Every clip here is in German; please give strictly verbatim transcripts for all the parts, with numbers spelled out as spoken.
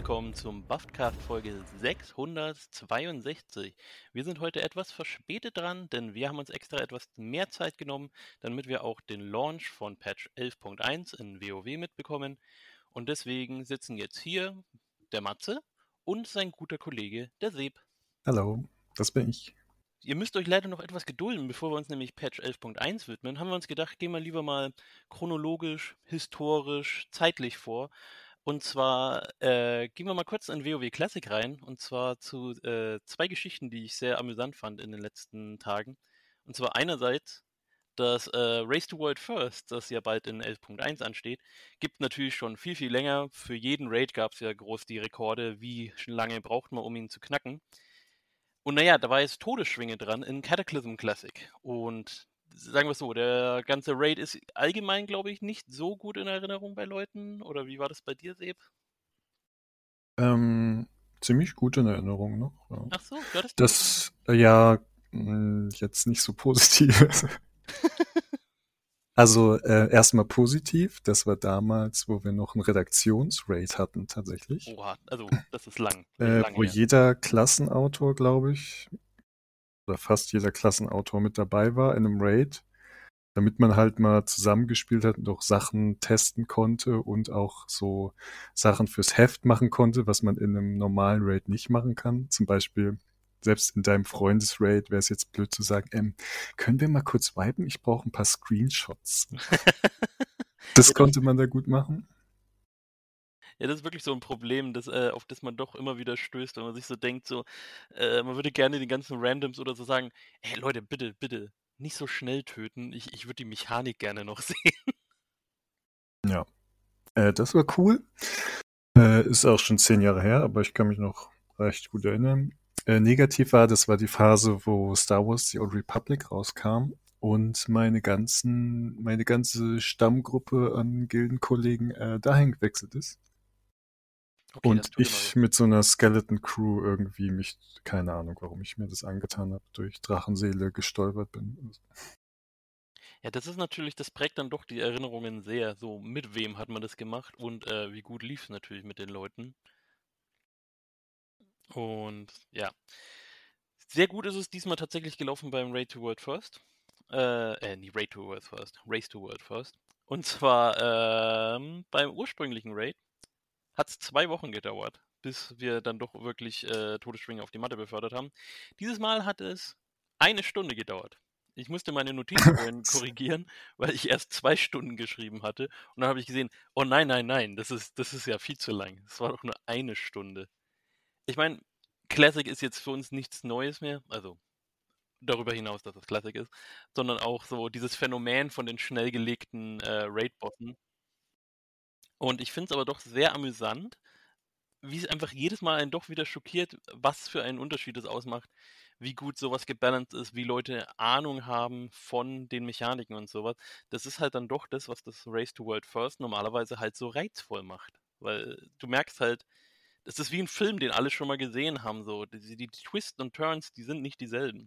willkommen zum Buffcast Folge sechshundertzweiundsechzig. Wir sind heute etwas verspätet dran, denn wir haben uns extra etwas mehr Zeit genommen, damit wir auch den Launch von Patch elf Punkt eins in WoW mitbekommen. Und deswegen sitzen jetzt hier der Matze und sein guter Kollege, der Seb. Hallo, das bin ich. Ihr müsst euch leider noch etwas gedulden, bevor wir uns nämlich Patch elf Punkt eins widmen, haben wir uns gedacht, gehen wir lieber mal chronologisch, historisch, zeitlich vor. Und zwar äh, gehen wir mal kurz in WoW Classic rein, und zwar zu äh, zwei Geschichten, die ich sehr amüsant fand in den letzten Tagen. Und zwar einerseits das äh, Race to World First, das ja bald in elf Punkt eins ansteht, gibt natürlich schon viel, viel länger. Für jeden Raid gab es ja groß die Rekorde, wie lange braucht man, um ihn zu knacken. Und naja, da war jetzt Todesschwinge dran in Cataclysm Classic. Und sagen wir es so, der ganze Raid ist allgemein, glaube ich, nicht so gut in Erinnerung bei Leuten. Oder wie war das bei dir, Seb? Ähm, ziemlich gut in Erinnerung noch. Ja. Ach so, du hattest das, äh, ja, mh, jetzt nicht so positiv. also, äh, erstmal positiv. Das war damals, wo wir noch einen Redaktionsraid hatten, tatsächlich. Oha, also das ist lang, Äh, lang wo her. jeder Klassenautor, glaube ich, oder fast jeder Klassenautor mit dabei war in einem Raid, damit man halt mal zusammengespielt hat und auch Sachen testen konnte und auch so Sachen fürs Heft machen konnte, was man in einem normalen Raid nicht machen kann. Zum Beispiel, selbst in deinem Freundesraid wäre es jetzt blöd zu sagen, ähm, können wir mal kurz wipen? Ich brauche ein paar Screenshots. Das Ja, das, konnte man da gut machen. ja, das ist wirklich so ein Problem, das, äh, auf das man doch immer wieder stößt, wenn man sich so denkt, so, äh, man würde gerne den ganzen Randoms oder so sagen, hey Leute, bitte, bitte, nicht so schnell töten, ich, ich würde die Mechanik gerne noch sehen. Ja, äh, das war cool. Äh, ist auch schon zehn Jahre her, aber ich kann mich noch recht gut erinnern. Äh, negativ war, das war die Phase, wo Star Wars The Old Republic rauskam und meine ganzen, meine ganze Stammgruppe an Gildenkollegen äh, dahin gewechselt ist. Okay, das Und tut immer weh. ich mit so einer Skeleton Crew irgendwie mich, keine Ahnung, warum ich mir das angetan habe, durch Drachenseele gestolpert bin. Ja, das ist natürlich, das prägt dann doch die Erinnerungen sehr. So, mit wem hat man das gemacht und äh, wie gut lief es natürlich mit den Leuten. Und ja, sehr gut ist es diesmal tatsächlich gelaufen beim Raid to World First. Äh, äh, nicht Raid to World First, Race to World First. Und zwar ähm, beim ursprünglichen Raid hat es zwei Wochen gedauert, bis wir dann doch wirklich äh, Todesschwinge auf die Matte befördert haben. Dieses Mal hat es eine Stunde gedauert. Ich musste meine Notizen vorhin korrigieren, weil ich erst zwei Stunden geschrieben hatte. Und dann habe ich gesehen, oh nein, nein, nein, das ist, das ist ja viel zu lang. Es war doch nur eine Stunde. Ich meine, Classic ist jetzt für uns nichts Neues mehr, also darüber hinaus, dass es Classic ist, sondern auch so dieses Phänomen von den schnell gelegten äh, Raid-Bossen. Und ich finde es aber doch sehr amüsant, wie es einfach jedes Mal einen doch wieder schockiert, was für einen Unterschied es ausmacht, wie gut sowas gebalanced ist, wie Leute Ahnung haben von den Mechaniken und sowas. Das ist halt dann doch das, was das Race to World First normalerweise halt so reizvoll macht. Weil du merkst halt, es ist wie ein Film, den alle schon mal gesehen haben. So. Die, die Twists und Turns, die sind nicht dieselben.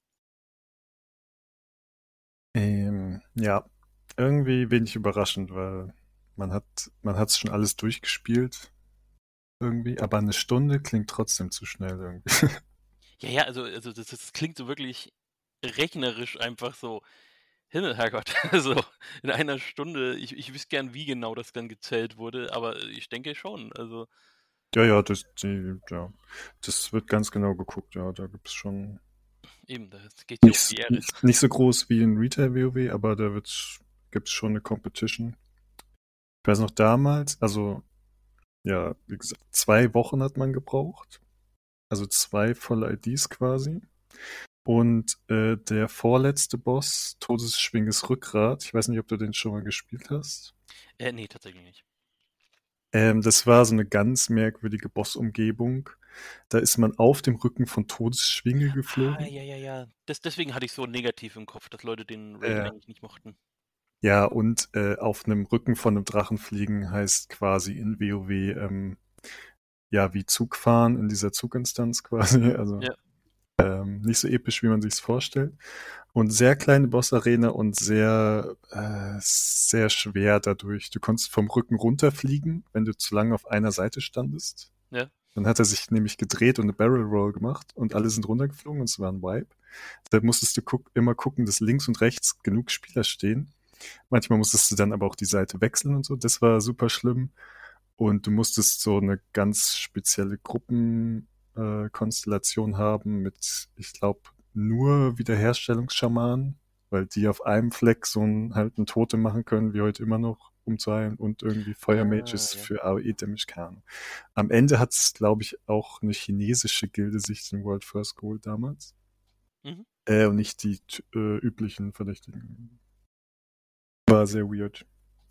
Ähm, ja, irgendwie wenig überraschend, weil man hat, man hat's schon alles durchgespielt irgendwie, aber eine Stunde klingt trotzdem zu schnell irgendwie. Ja, ja, also, also das, das klingt so wirklich rechnerisch einfach so. Himmel, Herrgott, also in einer Stunde, ich, ich wüsste gern, wie genau das dann gezählt wurde, aber ich denke schon. Also Ja, ja, das, die, ja, das wird ganz genau geguckt, ja, da gibt's schon eben, das geht ja um nicht, die Ehre. nicht, nicht so groß wie in Retail-WoW, aber da wird's, gibt's schon eine Competition. Ich weiß noch damals, also, ja, wie gesagt, zwei Wochen hat man gebraucht, also zwei volle I Ds quasi. Und äh, der vorletzte Boss, Todesschwinges Rückgrat, ich weiß nicht, ob du den schon mal gespielt hast. Äh, nee, tatsächlich nicht. Ähm, das war so eine ganz merkwürdige Bossumgebung. Da ist man auf dem Rücken von Todesschwinge Ah, geflogen. ja, ja, ja. Das, deswegen hatte ich so negativ im Kopf, dass Leute den Raid Äh, eigentlich nicht mochten. ja, und äh, auf einem Rücken von einem Drachen fliegen heißt quasi in WoW ähm, ja wie Zug fahren in dieser Zuginstanz quasi. Also Ja. ähm, nicht so episch, wie man sich's vorstellt. Und sehr kleine Bossarena und sehr, äh, sehr schwer dadurch. Du konntest vom Rücken runterfliegen, wenn du zu lange auf einer Seite standest. Ja. Dann hat er sich nämlich gedreht und eine Barrel Roll gemacht und alle sind runtergeflogen und es war ein Wipe. Da musstest du guck, immer gucken, dass links und rechts genug Spieler stehen. Manchmal musstest du dann aber auch die Seite wechseln und so. Das war super schlimm. Und du musstest so eine ganz spezielle Gruppenkonstellation äh, Konstellation haben mit, ich glaube, nur Wiederherstellungsschamanen, weil die auf einem Fleck so ein, halt ein Totem machen können, wie heute immer noch, um zu heilen, und irgendwie Ah, Feuermages ja. für A O E-Damage, keine Ahnung. Am Ende hat es, glaube ich, auch eine chinesische Gilde sich den World First geholt damals. Mhm. Äh, und nicht die t- äh, üblichen Verdächtigen. War sehr weird.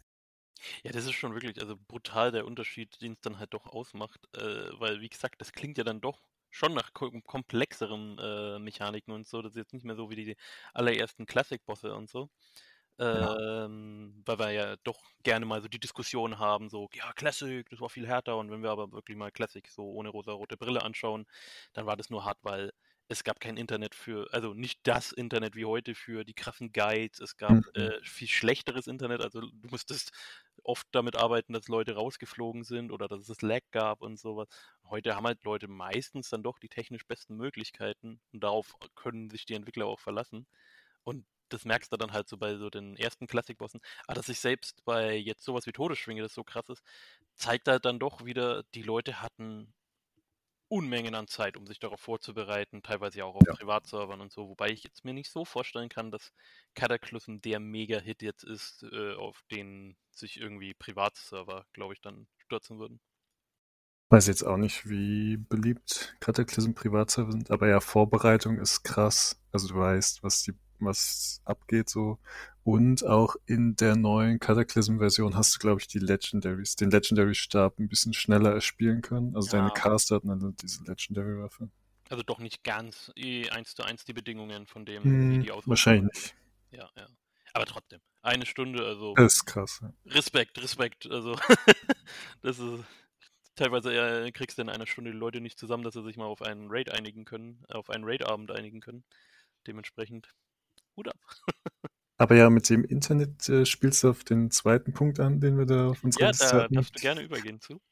Ja, das ist schon wirklich, also brutal der Unterschied, den es dann halt doch ausmacht, äh, weil wie gesagt, das klingt ja dann doch schon nach ko komplexeren äh, Mechaniken und so. Das ist jetzt nicht mehr so wie die allerersten Classic-Bosse und so. Ja. Ähm, weil wir ja doch gerne mal so die Diskussion haben, so, ja, Classic, das war viel härter. Und wenn wir aber wirklich mal Classic so ohne rosa-rote Brille anschauen, dann war das nur hart, weil es gab kein Internet für, also nicht das Internet wie heute für die krassen Guides. Es gab Mhm. äh, viel schlechteres Internet, also du musstest oft damit arbeiten, dass Leute rausgeflogen sind oder dass es Lag gab und sowas. Heute haben halt Leute meistens dann doch die technisch besten Möglichkeiten und darauf können sich die Entwickler auch verlassen. Und das merkst du dann halt so bei so den ersten Classic-Bossen. Aber dass sich selbst bei jetzt sowas wie Todesschwinge, das so krass ist, zeigt halt dann doch wieder, die Leute hatten Unmengen an Zeit, um sich darauf vorzubereiten, teilweise ja auch auf Ja. Privatservern und so, wobei ich jetzt mir nicht so vorstellen kann, dass Cataclysm der Mega-Hit jetzt ist, äh, auf den sich irgendwie Privatserver, glaube ich, dann stürzen würden. Weiß jetzt auch nicht, wie beliebt Cataclysm Privatserver sind, aber ja, Vorbereitung ist krass. Also du weißt, was die, was abgeht so. Und auch in der neuen Cataclysm-Version hast du, glaube ich, die Legendaries, den Legendary-Stab ein bisschen schneller erspielen können. Also deine Ah, okay. Caster hatten alle diese Legendary-Waffe. Also doch nicht ganz eh eins zu eins die Bedingungen von dem, wie Hm, die Ausrüstung wahrscheinlich aussieht. nicht. Ja, ja. Aber trotzdem, eine Stunde, also Das ist krass. Ja. Respekt, Respekt. Also das ist teilweise äh, kriegst du in einer Stunde die Leute nicht zusammen, dass sie sich mal auf einen Raid einigen können, auf einen Raid-Abend einigen können. Dementsprechend Hut ab. Aber ja, mit dem Internet äh, spielst du auf den zweiten Punkt an, den wir da auf unserer Ja, Liste da hatten. darfst du gerne übergehen zu.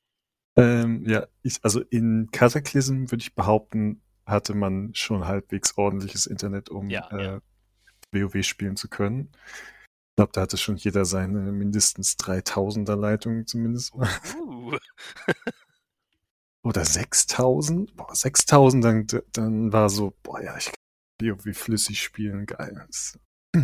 Ähm, ja, ich, also in Cataclysm würde ich behaupten, hatte man schon halbwegs ordentliches Internet, um Ja, ja. äh, WoW spielen zu können. Ich glaube, da hatte schon jeder seine mindestens dreitausender Leitung zumindest mal. Uh, Oder sechstausend? Boah, sechstausend, dann, dann war so, boah ja, ich kann WoW flüssig spielen, geil. Das,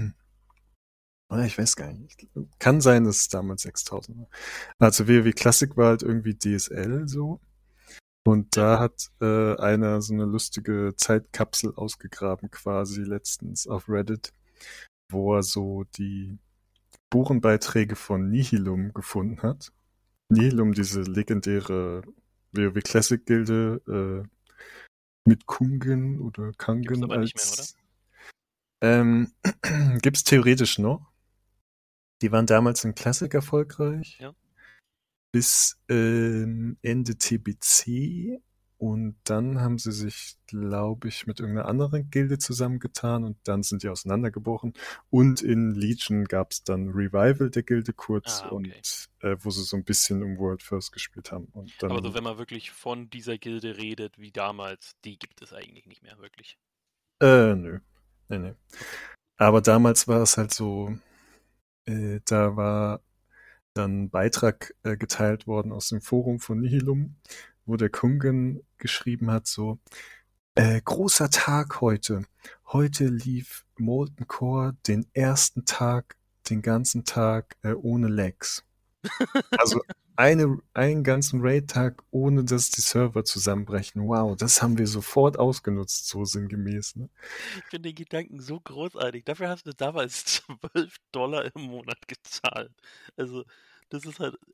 oder ich weiß gar nicht. Kann sein, dass es damals sechstausend war. Also WoW Classic war halt irgendwie D S L so. Und ja. da hat äh, einer so eine lustige Zeitkapsel ausgegraben, quasi letztens auf Reddit, wo er so die Forenbeiträge von Nihilum gefunden hat. Nihilum, diese legendäre WoW Classic Gilde äh, mit Kungen oder Gibt's Kangen aber nicht mehr, oder? als ähm, gibt's theoretisch noch. Die waren damals in Classic erfolgreich. Ja. Bis ähm, Ende T B C und dann haben sie sich, glaube ich, mit irgendeiner anderen Gilde zusammengetan und dann sind die auseinandergebrochen. Und in Legion gab es dann Revival der Gilde kurz Ah, und okay. äh, wo sie so ein bisschen um World First gespielt haben. Und Aber so, dann, wenn man wirklich von dieser Gilde redet, wie damals, die gibt es eigentlich nicht mehr wirklich. äh, nö. Nee, nee. Okay. Aber damals war es halt so, äh, da war dann ein Beitrag äh, geteilt worden aus dem Forum von Nihilum, wo der Kungen geschrieben hat, so, Äh, großer Tag heute. Heute lief Molten Core den ersten Tag, den ganzen Tag äh, ohne Lags. Also eine, einen ganzen Raid-Tag, ohne dass die Server zusammenbrechen. Wow, das haben wir sofort ausgenutzt, so sinngemäß. Ne? Ich finde den Gedanken so großartig. Dafür hast du damals zwölf Dollar im Monat gezahlt. Also, das ist halt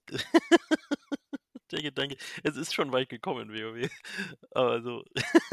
der Gedanke. Es ist schon weit gekommen, WoW. Aber so,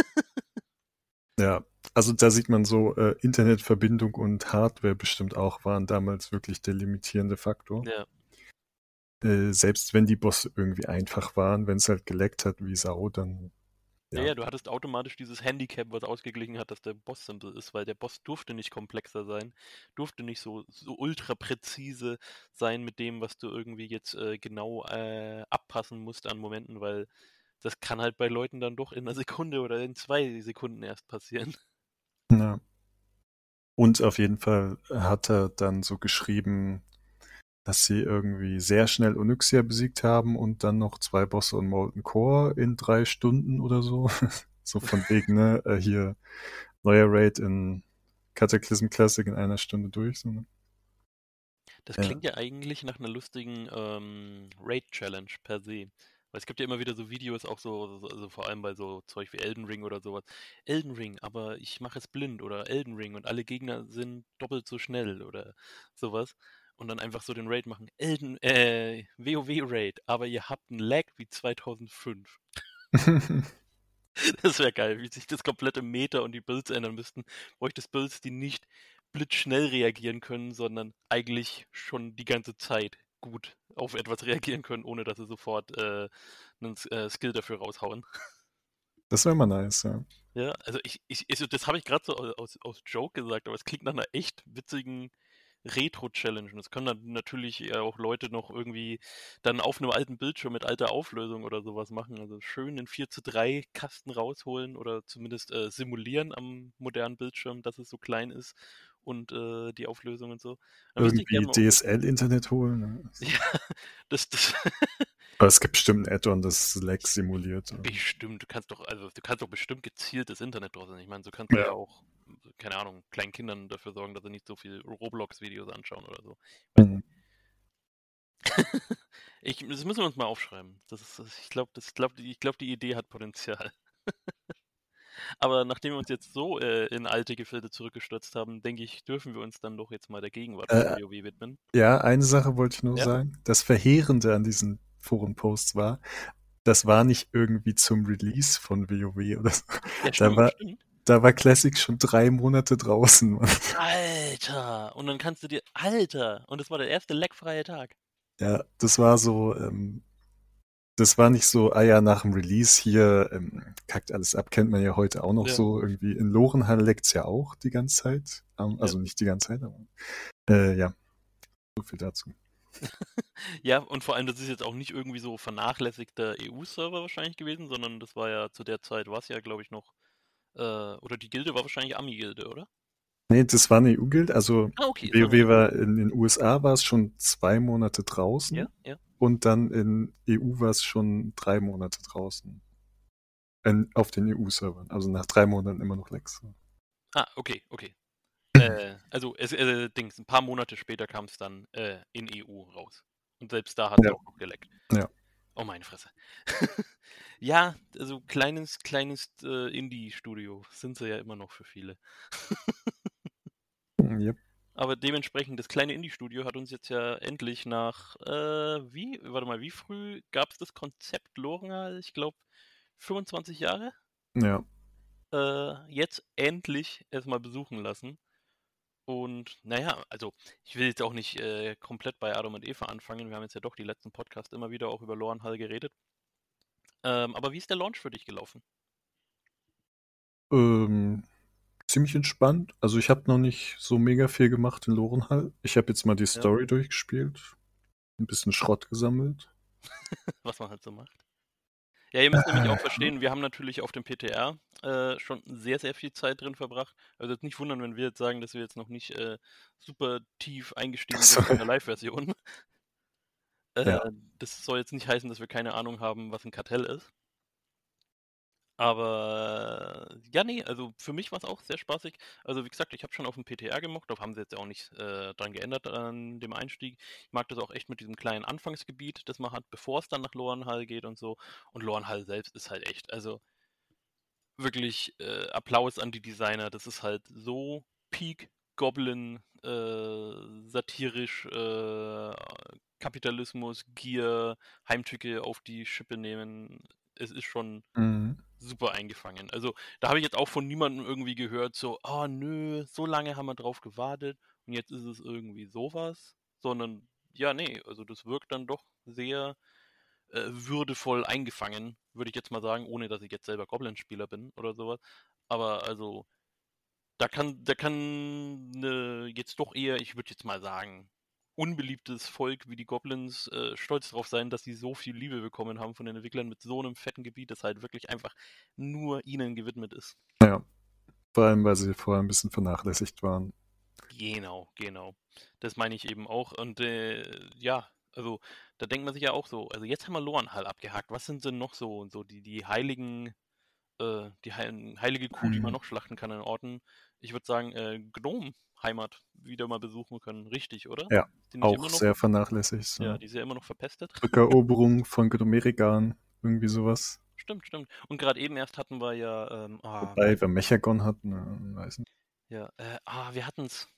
Ja, also da sieht man so, äh, Internetverbindung und Hardware bestimmt auch waren damals wirklich der limitierende Faktor. ja. Äh, selbst wenn die Bosse irgendwie einfach waren, wenn es halt geleckt hat wie Sau, dann Ja, ja. ja, du hattest automatisch dieses Handicap, was ausgeglichen hat, dass der Boss simpel ist, weil der Boss durfte nicht komplexer sein, durfte nicht so, so ultra präzise sein mit dem, was du irgendwie jetzt äh, genau äh, abpassen musst an Momenten, weil das kann halt bei Leuten dann doch in einer Sekunde oder in zwei Sekunden erst passieren. Ja. Und auf jeden Fall hat er dann so geschrieben, dass sie irgendwie sehr schnell Onyxia besiegt haben und dann noch zwei Bosse und Molten Core in drei Stunden oder so. So von wegen, ne, äh, hier neuer Raid in Cataclysm Classic in einer Stunde durch. So, ne? Das Ja. klingt ja eigentlich nach einer lustigen ähm, Raid-Challenge per se. Weil es gibt ja immer wieder so Videos, auch so, so- also vor allem bei so Zeug wie Elden Ring oder sowas. Elden Ring, aber ich mache es blind oder Elden Ring und alle Gegner sind doppelt so schnell oder sowas. Und dann einfach so den Raid machen. Elden, äh, WoW-Raid, aber ihr habt einen Lag wie zweitausendfünf. Das wäre geil, wie sich das komplette Meta und die Builds ändern müssten. Bräuchtest Builds, die nicht blitzschnell reagieren können, sondern eigentlich schon die ganze Zeit gut auf etwas reagieren können, ohne dass sie sofort äh, einen äh, Skill dafür raushauen. Das wäre mal nice, ja. Ja, also ich, ich, also das habe ich gerade so aus, aus Joke gesagt, aber es klingt nach einer echt witzigen Retro-Challenge. Und das können dann natürlich äh, auch Leute noch irgendwie dann auf einem alten Bildschirm mit alter Auflösung oder sowas machen. Also schön in vier zu drei Kasten rausholen oder zumindest äh, simulieren am modernen Bildschirm, dass es so klein ist und äh, die Auflösung und so. Dann wüsste ich Irgendwie gerne mal, ob das. D S L-Internet holen. Ne? Ja, das, das Aber es gibt bestimmt ein Add-on, das Lag simuliert. bestimmt, du kannst doch, also du kannst doch bestimmt gezieltes Internet draußen. Ich meine, so kannst du ja Ja. auch, keine Ahnung, kleinen Kindern dafür sorgen, dass sie nicht so viel Roblox-Videos anschauen oder so. Ich weiß Mhm. nicht. Ich, das müssen wir uns mal aufschreiben. Das ist, ich glaube, das, glaub, ich glaub, die Idee hat Potenzial. Aber nachdem wir uns jetzt so äh, in alte Gefilde zurückgestürzt haben, denke ich, dürfen wir uns dann doch jetzt mal der Gegenwart von Äh, WoW widmen. ja, eine Sache wollte ich nur Ja? sagen. Das Verheerende an diesen Forenposts war, das war nicht irgendwie zum Release von WoW oder so. Ja, Da stimmt, war, stimmt. da war Classic schon drei Monate draußen. Mann. Alter! Und dann kannst du dir. Alter! Und das war der erste leckfreie Tag. Ja, das war so, ähm, das war nicht so, ah ja, nach dem Release hier ähm, kackt alles ab, kennt man ja heute auch noch Ja, so. Irgendwie in Lorenhall leckt's ja auch die ganze Zeit. Ähm, ja. also nicht die ganze Zeit, aber äh, ja, so viel dazu. Ja, und vor allem, das ist jetzt auch nicht irgendwie so vernachlässigter E U-Server wahrscheinlich gewesen, sondern das war ja zu der Zeit, war es ja, glaube ich, noch. Äh, oder die Gilde war wahrscheinlich Ami-Gilde, oder? Nee, das war eine E U-Guild. Also Ah, okay, es war eine WoW E U. war in den U S A war es schon zwei Monate Ja, draußen ja. und dann in E U war es schon drei Monate draußen. In, auf den E U-Servern. Also nach drei Monaten immer noch Lecks. Ah, okay, okay. Äh, also, es, äh, Dings, ein paar Monate später kam es dann äh, in E U raus. Und selbst da hat es Ja, auch noch geleckt. ja. Oh, meine Fresse. Ja, also kleines, kleines äh, Indie-Studio sind sie ja immer noch für viele. Yep. Aber dementsprechend, das kleine Indie-Studio hat uns jetzt ja endlich nach, äh, wie, warte mal, wie früh gab es das Konzept Lorenhal? Ich glaube, fünfundzwanzig Jahre? Ja. Äh, jetzt endlich erstmal besuchen lassen. Und naja, also ich will jetzt auch nicht äh, komplett bei Adam und Eva anfangen. Wir haben jetzt ja doch die letzten Podcasts immer wieder auch über Lorenhal geredet. Ähm, aber wie ist der Launch für dich gelaufen? Ähm, ziemlich entspannt. Also ich habe noch nicht so mega viel gemacht in Lorenhall. Ich habe jetzt mal die Ja, Story durchgespielt. Ein bisschen Schrott gesammelt. was man halt so macht. Ja, ihr müsst nämlich auch verstehen, wir haben natürlich auf dem P T R äh, schon sehr, sehr viel Zeit drin verbracht. Also jetzt nicht wundern, wenn wir jetzt sagen, dass wir jetzt noch nicht äh, super tief eingestiegen So, sind in der Live-Version. ja. Äh, das soll jetzt nicht heißen, dass wir keine Ahnung haben, was ein Kartell ist. Aber äh, ja, nee, also für mich war es auch sehr spaßig. Also wie gesagt, ich habe schon auf dem P T R gemocht, da haben sie jetzt auch nicht äh, dran geändert an dem Einstieg. Ich mag das auch echt mit diesem kleinen Anfangsgebiet, das man hat, bevor es dann nach Lorenhall geht und so. Und Lorenhall selbst ist halt echt, also wirklich äh, Applaus an die Designer. Das ist halt so Peak Goblin, äh, satirisch, äh, Kapitalismus, Gier, Heimtücke auf die Schippe nehmen. Es ist schon Mhm. super eingefangen. Also da habe ich jetzt auch von niemandem irgendwie gehört, so, oh nö, so lange haben wir drauf gewartet und jetzt ist es irgendwie sowas. Sondern, ja, nee, also das wirkt dann doch sehr äh, würdevoll eingefangen, würde ich jetzt mal sagen, ohne dass ich jetzt selber Goblin-Spieler bin oder sowas. Aber also, da kann, da kann ne, jetzt doch eher, ich würde jetzt mal sagen, unbeliebtes Volk wie die Goblins äh, stolz darauf sein, dass sie so viel Liebe bekommen haben von den Entwicklern mit so einem fetten Gebiet, das halt wirklich einfach nur ihnen gewidmet ist. Ja, vor allem, weil sie vorher ein bisschen vernachlässigt waren. Genau, genau. Das meine ich eben auch. Und äh, ja, also da denkt man sich ja auch so, also jetzt haben wir Lorenhall abgehakt. Was sind denn noch so, so die, die heiligen, äh, die heil heilige Kuh, die man Mhm. noch schlachten kann an Orten? Ich würde sagen, äh, Gnome-Heimat wieder mal besuchen können. Richtig, oder? Ja, Ist die nicht immer auch noch, sehr vernachlässigt. ja, So. die ist ja immer noch verpestet. Rückeroberung von Gnomerigan, irgendwie sowas. Stimmt, stimmt. Und gerade eben erst hatten wir ja, ähm, ah, wie Wobei, heißt, wer Mechagon hat, ne, weiß nicht. ja, äh, ah, wir hatten's.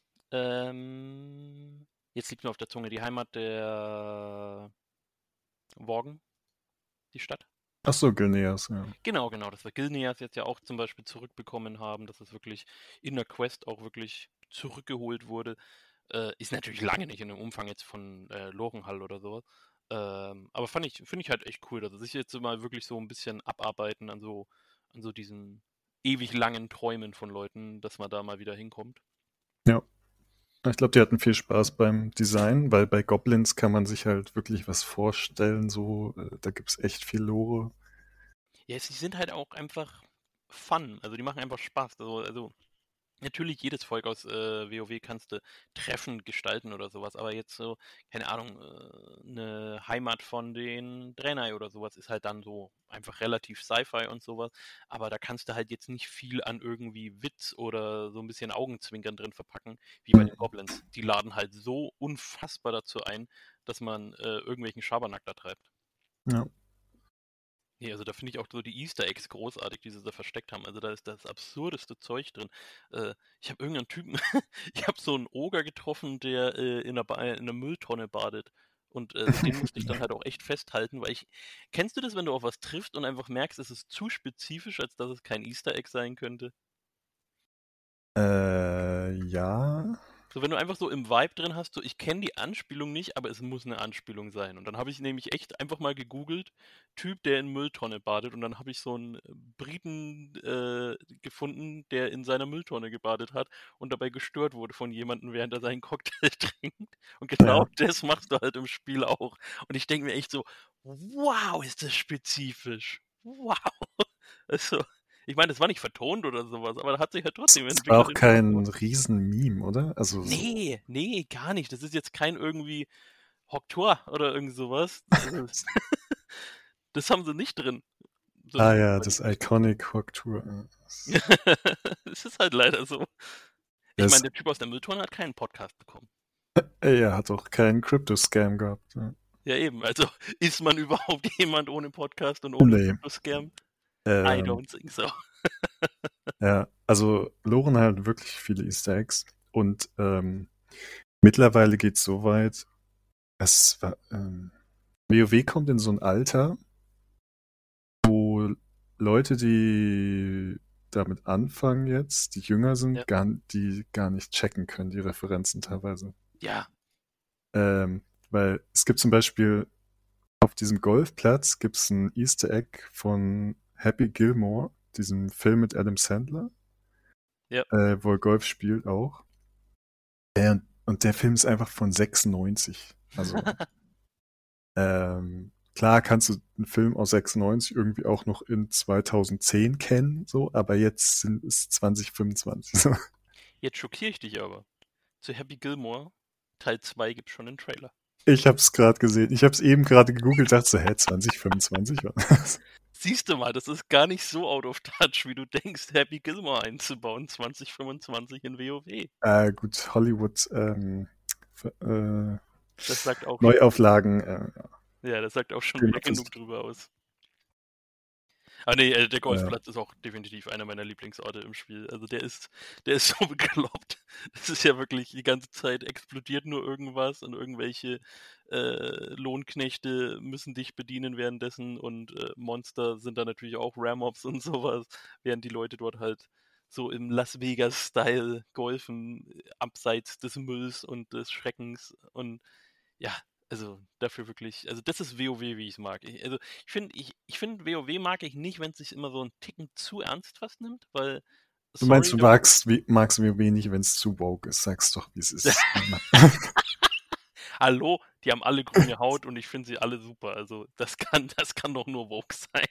Ähm, jetzt liegt mir auf der Zunge die Heimat der Worgen, die Stadt. Ach so, Gilneas, ja. Genau, genau, dass wir Gilneas jetzt ja auch zum Beispiel zurückbekommen haben, dass es wirklich in der Quest auch wirklich zurückgeholt wurde. Äh, ist natürlich lange nicht in dem Umfang jetzt von äh, Lorenhall oder sowas. Ähm, aber fand ich, finde ich halt echt cool, dass sie sich jetzt mal wirklich so ein bisschen abarbeiten an so, an so diesen ewig langen Träumen von Leuten, dass man da mal wieder hinkommt. Ja. Ich glaube, die hatten viel Spaß beim Design, weil bei Goblins kann man sich halt wirklich was vorstellen. So, äh, da gibt es echt viel Lore. Ja, sie sind halt auch einfach Fun, also die machen einfach Spaß. Also, also natürlich, jedes Volk aus äh, WoW kannst du treffend gestalten oder sowas, aber jetzt so, keine Ahnung, äh, eine Heimat von den Draenei oder sowas ist halt dann so einfach relativ Sci-Fi und sowas, aber da kannst du halt jetzt nicht viel an irgendwie Witz oder so ein bisschen Augenzwinkern drin verpacken, wie bei den Mhm. Goblins. Die laden halt so unfassbar dazu ein, dass man äh, irgendwelchen Schabernack da treibt. Ja. Nee, also da finde ich auch so die Easter Eggs großartig, die sie da versteckt haben. Also da ist das absurdeste Zeug drin. Äh, ich habe irgendeinen Typen, ich habe so einen Oger getroffen, der äh, in, einer ba in einer Mülltonne badet. Und äh, den musste ich dann halt auch echt festhalten, weil ich. Kennst du das, wenn du auf was triffst und einfach merkst, es ist zu spezifisch, als dass es kein Easter Egg sein könnte? Äh, ja. So, wenn du einfach so im Vibe drin hast, so ich kenne die Anspielung nicht, aber es muss eine Anspielung sein. Und dann habe ich nämlich echt einfach mal gegoogelt, Typ, der in Mülltonne badet. Und dann habe ich so einen äh, Briten äh, gefunden, der in seiner Mülltonne gebadet hat und dabei gestört wurde von jemandem, während er seinen Cocktail trinkt. Und genau Ja. das machst du halt im Spiel auch. Und ich denke mir echt so, wow, ist das spezifisch. Wow. Also, ich meine, das war nicht vertont oder sowas, aber da hat sich halt Es trotzdem ein es war Entwickler auch den Spaß gemacht. kein Riesen-Meme, oder? Also so. Nee, nee, gar nicht. Das ist jetzt kein irgendwie Hoktor oder irgend sowas. Also, das haben sie nicht drin. Ah Sondern ja, weil das die nicht. Iconic Rock Tour. Es ist halt leider so. Ich meine, Das, der Typ aus der Mülltonne hat keinen Podcast bekommen. er hat auch keinen Crypto-Scam gehabt. Ja. Ja, eben. Also, ist man überhaupt jemand ohne Podcast und ohne Nee. Crypto-Scam? I Ähm, don't think so. ja, also Loren hat wirklich viele Easter Eggs und ähm, mittlerweile geht es so weit, es war, ähm, WoW kommt in so ein Alter, wo Leute, die damit anfangen jetzt, die jünger Ja. sind, gar, die gar nicht checken können, die Referenzen teilweise. Ja. Ähm, weil es gibt zum Beispiel auf diesem Golfplatz gibt's ein Easter Egg von Happy Gilmore, diesem Film mit Adam Sandler, Ja. äh, wo er Golf spielt auch. Der, und der Film ist einfach von sechsundneunzig. Also, ähm, klar kannst du einen Film aus sechsundneunzig irgendwie auch noch in zweitausendzehn kennen, so, aber jetzt sind es zwanzig fünfundzwanzig. So. Jetzt schockiere ich dich aber. Zu Happy Gilmore Teil zwei gibt schon einen Trailer. Ich hab's gerade gesehen. Ich hab's eben gerade gegoogelt, dachte so, hä, zwanzig fünfundzwanzig? Siehst du mal, das ist gar nicht so out of touch, wie du denkst, Happy Gilmore einzubauen, zwanzig fünfundzwanzig in WoW. äh, gut, Hollywood, ähm, äh, Das sagt auch schon, Neuauflagen, äh, ja, das sagt auch schon wieder Thema fürs, genug drüber aus. Ah nee, äh, der äh, Golfplatz ist auch definitiv einer meiner Lieblingsorte im Spiel. Also der ist, der ist so bekloppt. Das ist ja wirklich die ganze Zeit explodiert nur irgendwas und irgendwelche äh, Lohnknechte müssen dich bedienen währenddessen und äh, Monster sind da natürlich auch Ramobs und sowas, während die Leute dort halt so im Las Vegas-Style golfen, äh, abseits des Mülls und des Schreckens und ja, also dafür wirklich, also das ist WoW, wie ich es mag. Ich, also ich finde, ich, ich finde WoW mag ich nicht, wenn es sich immer so einen Ticken zu ernst fast nimmt, weil, du meinst, sorry, du da, magst, wie, magst mir wenig, wenn es zu woke ist, sag's doch, wie es ist. Hallo, die haben alle grüne Haut und ich finde sie alle super. Also das kann, das kann doch nur Vogue sein.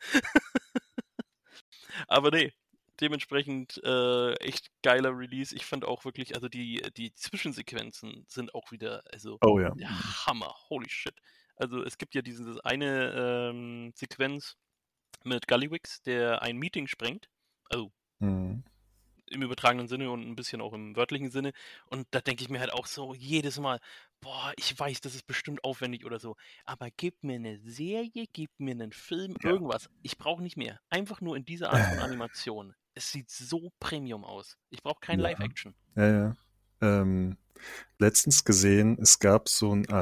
Aber nee, dementsprechend äh, echt geiler Release. Ich fand auch wirklich, also die, die Zwischensequenzen sind auch wieder, also Oh ja. der Hammer, holy shit. Also es gibt ja diese eine ähm, Sequenz mit Gullywix, der ein Meeting sprengt. Also Mhm. im übertragenen Sinne und ein bisschen auch im wörtlichen Sinne. Und da denke ich mir halt auch so jedes Mal, boah, ich weiß, das ist bestimmt aufwendig oder so, aber gib mir eine Serie, gib mir einen Film, Ja. irgendwas. Ich brauche nicht mehr. Einfach nur in dieser Art von Animation. Es sieht so Premium aus. Ich brauche kein Ja. Live-Action. Ja, ja. Ähm, letztens gesehen, es gab so ein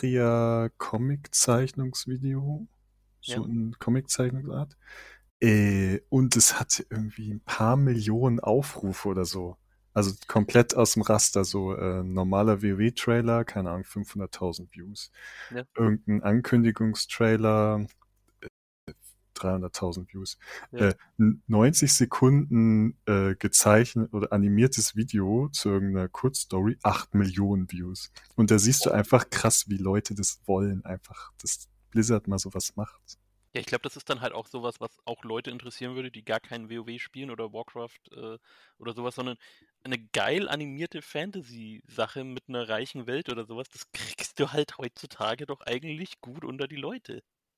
Aleria-Comic-Zeichnungsvideo, so Ja? eine Comic-Zeichnungsart. Äh, und es hatte irgendwie ein paar Millionen Aufrufe oder so. Also komplett aus dem Raster, so äh, normaler WoW-Trailer, keine Ahnung, fünfhunderttausend Views. Ja. Irgendein Ankündigungstrailer, dreihunderttausend Views. Ja. Äh, neunzig Sekunden äh, gezeichnet oder animiertes Video zu irgendeiner Kurzstory, acht Millionen Views. Und da siehst du einfach krass, wie Leute das wollen, einfach, dass Blizzard mal sowas macht. Ja, ich glaube, das ist dann halt auch sowas, was auch Leute interessieren würde, die gar kein WoW spielen oder Warcraft äh, oder sowas, sondern eine geil animierte Fantasy-Sache mit einer reichen Welt oder sowas, das kriegst du halt heutzutage doch eigentlich gut unter die Leute.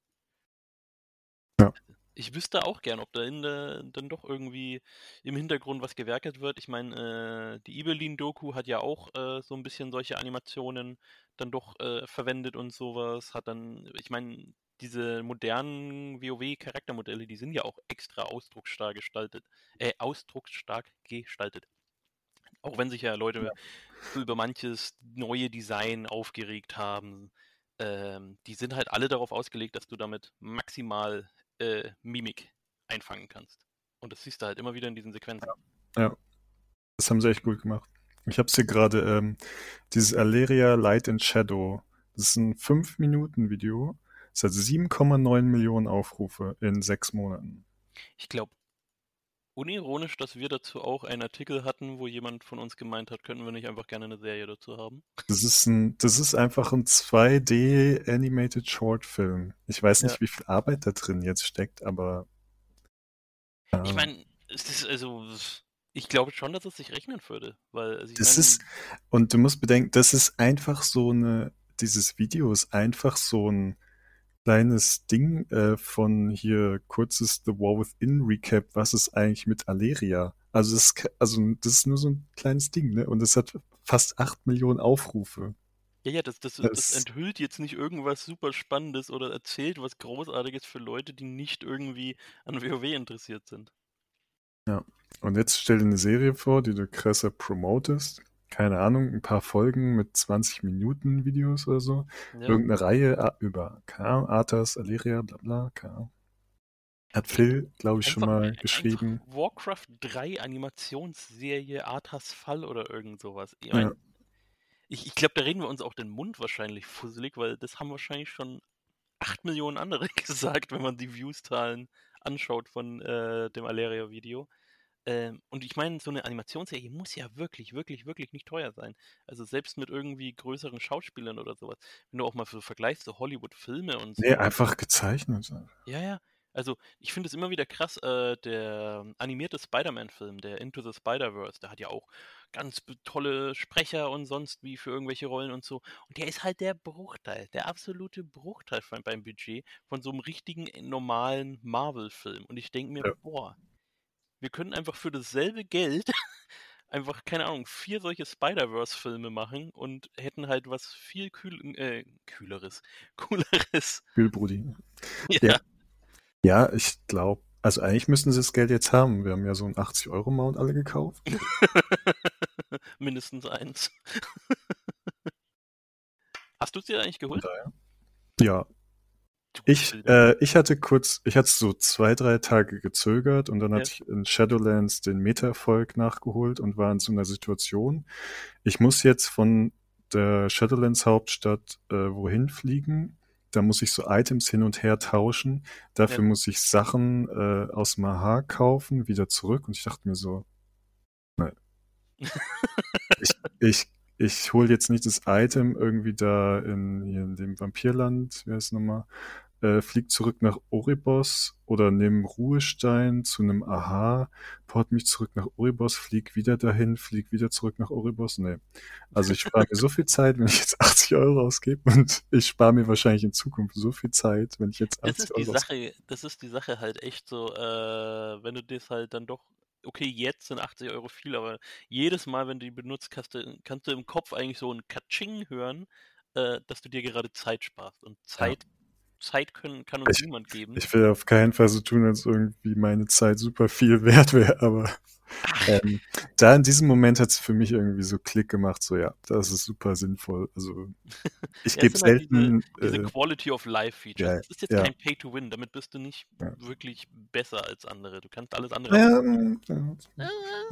Ja. Ich wüsste auch gern, ob da in der, dann doch irgendwie im Hintergrund was gewerkelt wird. Ich meine, äh, die Ibelin-Doku hat ja auch äh, so ein bisschen solche Animationen dann doch äh, verwendet und sowas. Hat dann, ich meine, diese modernen WoW-Charaktermodelle, die sind ja auch extra ausdrucksstark gestaltet. Äh, ausdrucksstark gestaltet. Auch wenn sich ja Leute so über manches neue Design aufgeregt haben. Ähm, die sind halt alle darauf ausgelegt, dass du damit maximal äh, Mimik einfangen kannst. Und das siehst du halt immer wieder in diesen Sequenzen. Ja, das haben sie echt gut gemacht. Ich habe hier gerade ähm, dieses Aleria Light and Shadow. Das ist ein fünf Minuten Video. Es hat sieben Komma neun Millionen Aufrufe in sechs Monaten. Ich glaube, unironisch, dass wir dazu auch einen Artikel hatten, wo jemand von uns gemeint hat, könnten wir nicht einfach gerne eine Serie dazu haben. Das ist ein, das ist einfach ein zwei D Animated Short Film. Ich weiß Ja. nicht, wie viel Arbeit da drin jetzt steckt, aber Ich ja. meine, es ist also, ich glaube schon, dass es sich rechnen würde, weil also ich Das meine, ist, und du musst bedenken, das ist einfach so eine, dieses Video ist einfach so ein kleines Ding äh, von hier kurzes The War Within Recap, was ist eigentlich mit Aleria? Also das, ist ke- also das ist nur so ein kleines Ding, ne? Und es hat fast acht Millionen Aufrufe. ja, ja, das, das, das Das, enthüllt jetzt nicht irgendwas super Spannendes oder erzählt was Großartiges für Leute, die nicht irgendwie an WoW interessiert sind. ja. Und jetzt stell dir eine Serie vor, die du krasser promotest. Keine Ahnung, ein paar Folgen mit zwanzig Minuten Videos oder so. Ja. Irgendeine Reihe ah, über, keine Ahnung, Arthas, Aleria, bla bla, keine Ahnung. Hat Phil, glaube ich, schon Einfach, mal einfach geschrieben. Warcraft drei Animationsserie Arthas Fall oder irgend sowas. Ich Ja, meine, ich, ich glaube, da reden wir uns auch den Mund wahrscheinlich fusselig, weil das haben wahrscheinlich schon acht Millionen andere gesagt, wenn man die Views-Zahlen anschaut von äh, dem Aleria-Video. Ähm, und ich meine, so eine Animationsserie muss ja wirklich, wirklich, wirklich nicht teuer sein. Also selbst mit irgendwie größeren Schauspielern oder sowas. Wenn du auch mal so vergleichst, so Hollywood-Filme und nee, sowas. einfach gezeichnet. Ja, ja. Also ich finde es immer wieder krass, äh, der animierte Spider-Man-Film, der Into the Spider-Verse, der hat ja auch ganz be- tolle Sprecher und sonst wie für irgendwelche Rollen und so. Und der ist halt der Bruchteil, der absolute Bruchteil von, beim Budget von so einem richtigen, äh, normalen Marvel-Film. Und ich denke mir, Ja, boah, wir können einfach für dasselbe Geld einfach, keine Ahnung, vier solche Spider-Verse-Filme machen und hätten halt was viel kühl, äh, kühleres, cooleres. Kühlbrudi. Ja, Ja, ja, ich glaube, also eigentlich müssten sie das Geld jetzt haben. Wir haben ja so einen achtzig-Euro-Mount alle gekauft. mindestens eins. Hast du es dir eigentlich Von geholt? daher. Ja, Du ich, Wilder. äh, ich hatte kurz, ich hatte so zwei, drei Tage gezögert und dann Ja, hatte ich in Shadowlands den Meta-Erfolg nachgeholt und war in so einer Situation. Ich muss jetzt von der Shadowlands Hauptstadt äh, wohin fliegen. Da muss ich so Items hin und her tauschen. ja. Dafür muss ich Sachen äh, aus Mahar kaufen, wieder zurück. Und ich dachte mir so, ne, ich, ich, ich hole jetzt nicht das Item irgendwie da in, hier in dem Vampirland, wie heißt es nochmal, äh, flieg zurück nach Oribos oder nimm Ruhestein zu einem Aha, port mich zurück nach Oribos, flieg wieder dahin, flieg wieder zurück nach Oribos. Nee. Also ich spare mir so viel Zeit, wenn ich jetzt achtzig Euro ausgebe und ich spare mir wahrscheinlich in Zukunft so viel Zeit, wenn ich jetzt Das achtzig ist die Euro ausgebe. Sache, das ist die Sache halt echt so, äh, wenn du das halt dann doch, okay, jetzt sind achtzig Euro viel, aber jedes Mal, wenn du die benutzt, kannst du, kannst du im Kopf eigentlich so ein Katsching hören, äh, dass du dir gerade Zeit sparst. Und Ja. Zeit, Zeit können, kann uns Ich, niemand geben. ich will auf keinen Fall so tun, als irgendwie meine Zeit super viel wert wäre, aber Ach, ähm, da in diesem Moment hat es für mich irgendwie so Klick gemacht, so ja, das ist super sinnvoll. Also ich ja, es gebe sind halt diese, selten, diese äh, Quality of Life Features. ja, Das ist jetzt ja, kein Pay to Win, damit bist du nicht ja. wirklich besser als andere. Du kannst alles andere auch. Ähm, ja. Äh,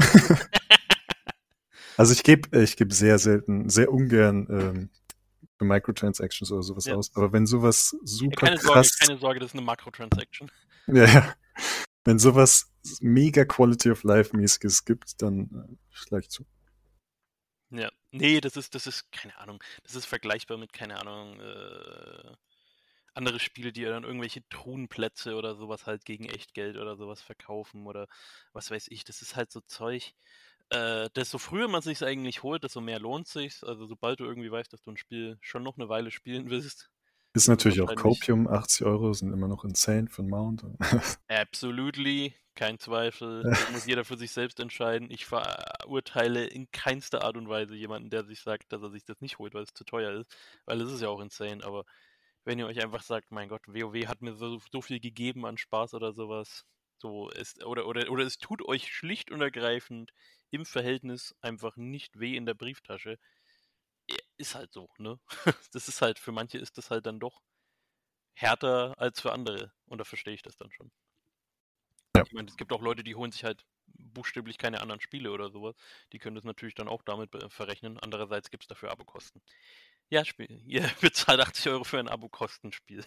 Also ich gebe ich geb sehr selten, sehr ungern ähm, für Microtransactions oder sowas ja. aus. Aber wenn sowas Ja, super keine Sorge, krass, keine Sorge, das ist eine Makrotransaction. ja, ja, wenn sowas mega Quality of Life mäßiges gibt, dann äh, schlag ich zu. Ja. Nee, das ist, das ist, keine Ahnung, das ist vergleichbar mit, keine Ahnung, äh, andere Spiele, die ja dann irgendwelche Truhenplätze oder sowas halt gegen Echtgeld oder sowas verkaufen oder was weiß ich. Das ist halt so Zeug. Äh, desto früher man sich's eigentlich holt, desto mehr lohnt sich's. Also sobald du irgendwie weißt, dass du ein Spiel schon noch eine Weile spielen willst, Ist ist es natürlich auch wahrscheinlich Copium, achtzig Euro sind immer noch insane für einen Mount. absolutely, kein Zweifel. Das muss jeder für sich selbst entscheiden. Ich verurteile in keinster Art und Weise jemanden, der sich sagt, dass er sich das nicht holt, weil es zu teuer ist. Weil es ist ja auch insane, aber wenn ihr euch einfach sagt, mein Gott, WoW hat mir so, so viel gegeben an Spaß oder sowas, so ist, oder, oder, oder es tut euch schlicht und ergreifend im Verhältnis einfach nicht weh in der Brieftasche, ja, ist halt so, ne? Das ist halt, für manche ist das halt dann doch härter als für andere. Und da verstehe ich das dann schon. Ja. Ich meine, es gibt auch Leute, die holen sich halt buchstäblich keine anderen Spiele oder sowas. Die können das natürlich dann auch damit be- verrechnen. Andererseits gibt es dafür Abokosten. Ja, Spiel. Ihr bezahlt achtzig Euro für ein Abokostenspiel.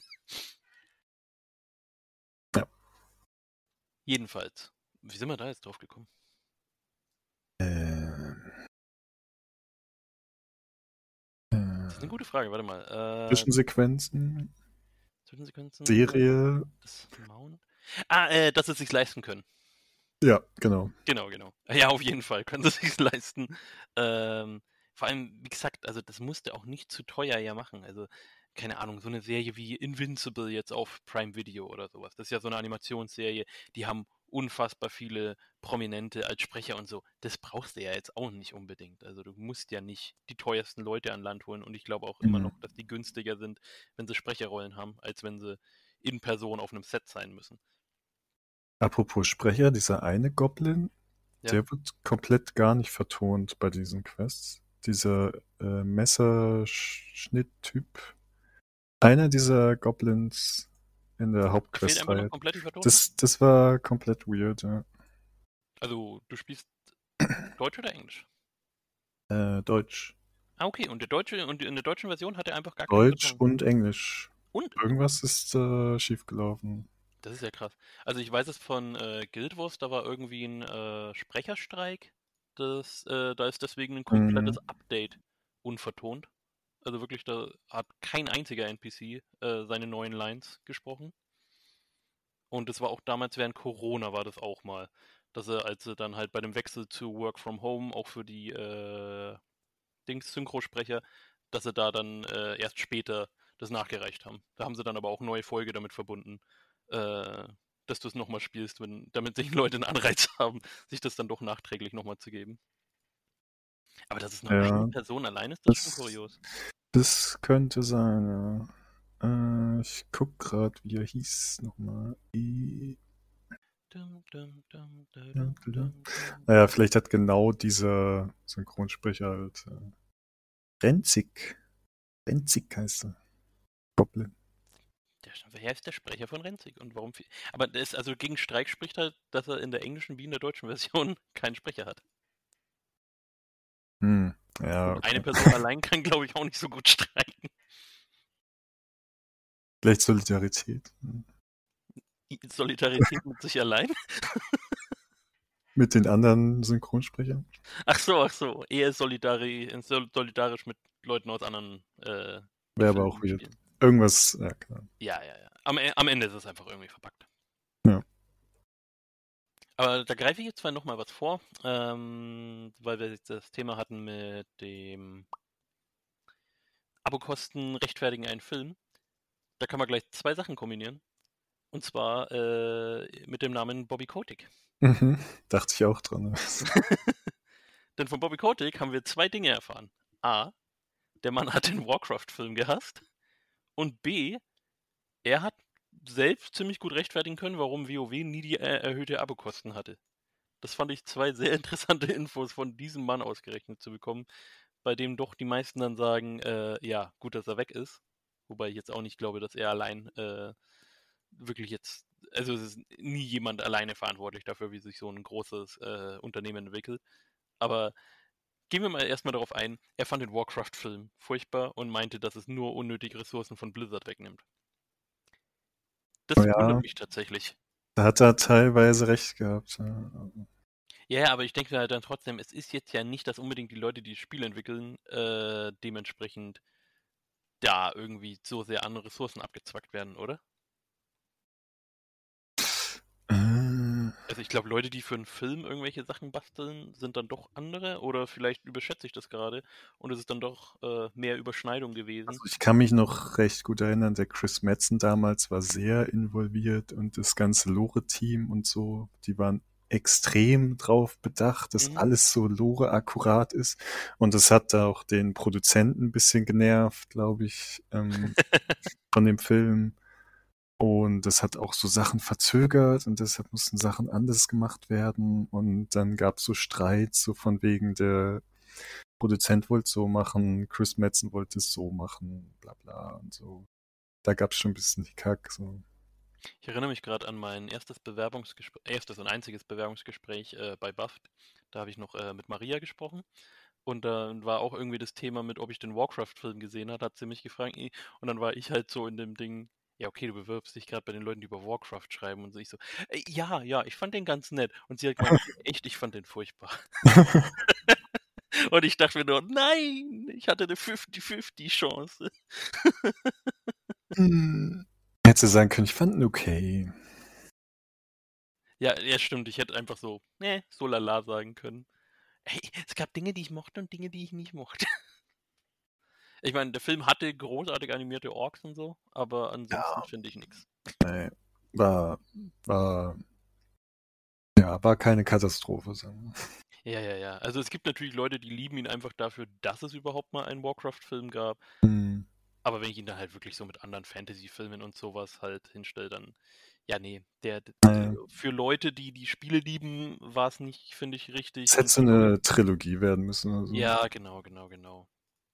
Ja. Jedenfalls. Wie sind wir da jetzt drauf gekommen? Ähm, Das ist eine äh, gute Frage, warte mal. Äh, Zwischensequenzen, Zwischensequenzen, Serie, das Mount. Ah, äh, dass sie es sich leisten können. ja, genau. Genau, genau. Ja, auf jeden Fall können sie es sich leisten. Ähm, vor allem, wie gesagt, also das musste auch nicht zu teuer ja machen. Also, keine Ahnung, so eine Serie wie Invincible jetzt auf Prime Video oder sowas. Das ist ja so eine Animationsserie, die haben unfassbar viele Prominente als Sprecher und so. Das brauchst du ja jetzt auch nicht unbedingt. Also du musst ja nicht die teuersten Leute an Land holen und ich glaube auch immer Mhm. noch, dass die günstiger sind, wenn sie Sprecherrollen haben, als wenn sie in Person auf einem Set sein müssen. Apropos Sprecher, dieser eine Goblin, Ja, der wird komplett gar nicht vertont bei diesen Quests. Dieser äh, Messerschnitt-Typ. Einer dieser Goblins in der da fehlt einfach noch Hauptquestreihe. komplett die Vertonung. Das, das war komplett weird, ja. Also, du spielst Deutsch oder Englisch? Äh, Deutsch. Ah, okay. Und der deutsche und in der deutschen Version hat er einfach gar keine Deutsch Vertonung. und Englisch. Und Irgendwas ist äh, schiefgelaufen. das ist ja krass. Also ich weiß es von äh, Guild Wars, da war irgendwie ein äh, Sprecherstreik. Das, äh, da ist deswegen ein Mhm. komplettes Update unvertont. Also wirklich, da hat kein einziger N P C äh, seine neuen Lines gesprochen. Und das war auch damals während Corona war das auch mal. Dass er, als sie dann halt bei dem Wechsel zu Work from Home auch für die äh, Dings Synchrosprecher, dass sie da dann äh, erst später das nachgereicht haben. Da haben sie dann aber auch neue Folge damit verbunden, äh, dass du es nochmal spielst, wenn, damit sich Leute einen Anreiz haben, sich das dann doch nachträglich nochmal zu geben. Aber dass es nur eine Ja, Person allein ist, das ist schon das, kurios. das könnte sein, ja. Äh, ich guck grad, wie er hieß nochmal. I- Dum, dum, dum, da, ja, dum, dum, dum. Naja, vielleicht hat genau dieser Synchronsprecher halt äh, Renzig. Renzig heißt er. Goblin. Der, wer ist der Sprecher von Renzig und warum? viel- Aber das, also gegen Streik spricht halt, dass er in der englischen wie in der deutschen Version keinen Sprecher hat. Hm. Ja, Und eine okay. Person allein kann, glaube ich, auch nicht so gut streiken. Vielleicht Solidarität. Hm. Solidarität mit sich allein. mit den anderen Synchronsprechern. Ach so, ach so. Eher solidari sol- solidarisch mit Leuten aus anderen äh, Wäre aber Filmen auch und weird. Spielen. Irgendwas, ja, klar. Ja, ja, ja. Am, E- am Ende ist es einfach irgendwie verpackt. Ja. Aber da greife ich jetzt zwar nochmal was vor, ähm, weil wir jetzt das Thema hatten mit dem Abokosten rechtfertigen einen Film. Da kann man gleich zwei Sachen kombinieren. Und zwar äh, mit dem Namen Bobby Kotick. Mhm. Dachte ich auch dran. Denn von Bobby Kotick haben wir zwei Dinge erfahren. A, der Mann hat den Warcraft-Film gehasst. Und B, er hat selbst ziemlich gut rechtfertigen können, warum WoW nie die äh, erhöhte Abokosten hatte. Das fand ich zwei sehr interessante Infos von diesem Mann ausgerechnet zu bekommen, bei dem doch die meisten dann sagen, äh, ja, gut, dass er weg ist. Wobei ich jetzt auch nicht glaube, dass er allein äh, wirklich jetzt, also es ist nie jemand alleine verantwortlich dafür, wie sich so ein großes äh, Unternehmen entwickelt. Aber gehen wir mal erstmal darauf ein, er fand den Warcraft-Film furchtbar und meinte, dass es nur unnötige Ressourcen von Blizzard wegnimmt. Oh Das wundert ja, mich tatsächlich. da hat er teilweise recht gehabt. Ja. Ja, ja, aber ich denke halt dann trotzdem, es ist jetzt ja nicht, dass unbedingt die Leute, die das Spiel entwickeln, äh, dementsprechend da irgendwie so sehr an Ressourcen abgezwackt werden, oder? Äh, Also ich glaube, Leute, die für einen Film irgendwelche Sachen basteln, sind dann doch andere oder vielleicht überschätze ich das gerade und es ist dann doch äh, mehr Überschneidung gewesen. Also ich kann mich noch recht gut erinnern, der Chris Metzen damals war sehr involviert und das ganze Lore-Team und so, die waren extrem drauf bedacht, dass Mhm. alles so Lore-akkurat ist. Und das hat da auch den Produzenten ein bisschen genervt, glaube ich, ähm, von dem Film. Und das hat auch so Sachen verzögert und deshalb mussten Sachen anders gemacht werden. Und dann gab es so Streits, so von wegen der Produzent wollte es so machen, Chris Metzen wollte es so machen, bla bla und so. Da gab es schon ein bisschen die Kack. So. Ich erinnere mich gerade an mein erstes Bewerbungsgespräch, erstes und einziges Bewerbungsgespräch äh, bei B A F T. Da habe ich noch äh, mit Maria gesprochen. Und dann war auch irgendwie das Thema mit, ob ich den Warcraft-Film gesehen hat, hat sie mich gefragt. eh, Und dann war ich halt so in dem Ding, ja, okay, du bewirbst dich gerade bei den Leuten, die über Warcraft schreiben. Und so ich so, "Ey, ja, ja, ich fand den ganz nett. Und sie hat gemeint, echt, ich fand den furchtbar. Und ich dachte mir nur, nein, ich hatte eine fünfzig fünfzig Chance. Hm. Hätte sie sagen können, ich fand ihn okay. Ja, ja, stimmt, ich hätte einfach so, ne, so lala sagen können. Hey, es gab Dinge, die ich mochte und Dinge, die ich nicht mochte. Ich meine, der Film hatte großartig animierte Orks und so, aber ansonsten Ja, finde ich nichts. nee. War, war, ja, war keine Katastrophe. Sagen Ja, ja, ja. Also es gibt natürlich Leute, die lieben ihn einfach dafür, dass es überhaupt mal einen Warcraft-Film gab. wir. Hm. Aber wenn ich ihn dann halt wirklich so mit anderen Fantasy-Filmen und sowas halt hinstelle, dann, ja, nee, der, d- d- Nee. für Leute, die die Spiele lieben, war es nicht, finde ich, Es richtig. hätte Und so für Leute, eine Trilogie werden müssen oder so. ja, genau, genau, genau.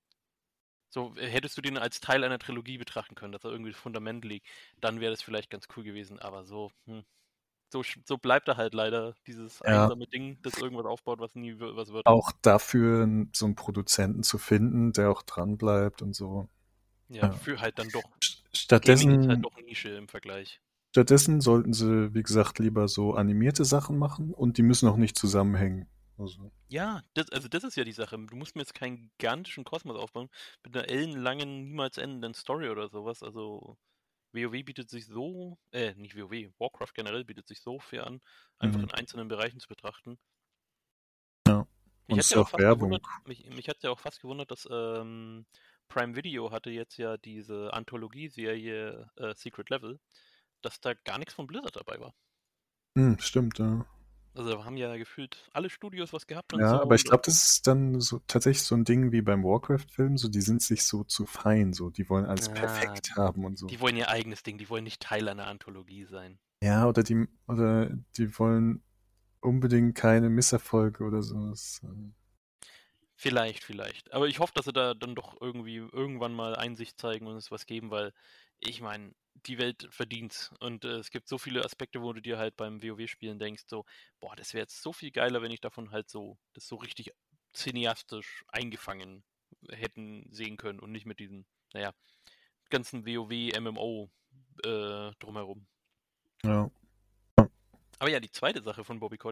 So, äh, hättest du den als Teil einer Trilogie betrachten können, dass er irgendwie das Fundament liegt, dann wäre das vielleicht ganz cool gewesen. Aber so, hm, so, sch- so bleibt er halt leider, dieses Ja, einsame Ding, das irgendwas aufbaut, was nie wir- was wird. auch dafür so einen Produzenten zu finden, der auch dran bleibt und so. Ja, Ja. für halt dann doch. Gaming ist halt Stattdessen, doch Nische im Vergleich. stattdessen sollten sie, wie gesagt, lieber so animierte Sachen machen und die müssen auch nicht zusammenhängen. Also, Ja, das, also das ist ja die Sache. Du musst mir jetzt keinen gigantischen Kosmos aufbauen mit einer ellenlangen, niemals endenden Story oder sowas. Also WoW bietet sich so, äh, nicht WoW, Warcraft generell bietet sich so fair an, einfach mhm. in einzelnen Bereichen zu betrachten. Ja. Mich Und hat es ist ja auch auch fast Werbung. gewundert, mich, mich hat ja auch fast gewundert, dass ähm, Prime Video hatte jetzt ja diese Anthologie-Serie äh, Secret Level, dass da gar nichts von Blizzard dabei war. Hm, stimmt, ja. Also da haben ja gefühlt alle Studios was gehabt und Ja, so. aber ich Und, glaube, das ist dann so tatsächlich so ein Ding wie beim Warcraft-Film, so die sind sich so zu fein, so die wollen alles ah, perfekt haben und so. die wollen ihr eigenes Ding, die wollen nicht Teil einer Anthologie sein. Ja, oder die oder die wollen unbedingt keine Misserfolge oder so. Das, äh, Vielleicht, vielleicht. Aber ich hoffe, dass sie da dann doch irgendwie irgendwann mal Einsicht zeigen und es was geben, weil ich meine, die Welt verdient und äh, es gibt so viele Aspekte, wo du dir halt beim WoW-Spielen denkst, so, boah, das wäre jetzt so viel geiler, wenn ich davon halt so, das so richtig cineastisch eingefangen hätten sehen können und nicht mit diesem, naja, ganzen WoW-M M O äh, drumherum. ja. Aber ja, die zweite Sache von Bobby Kotick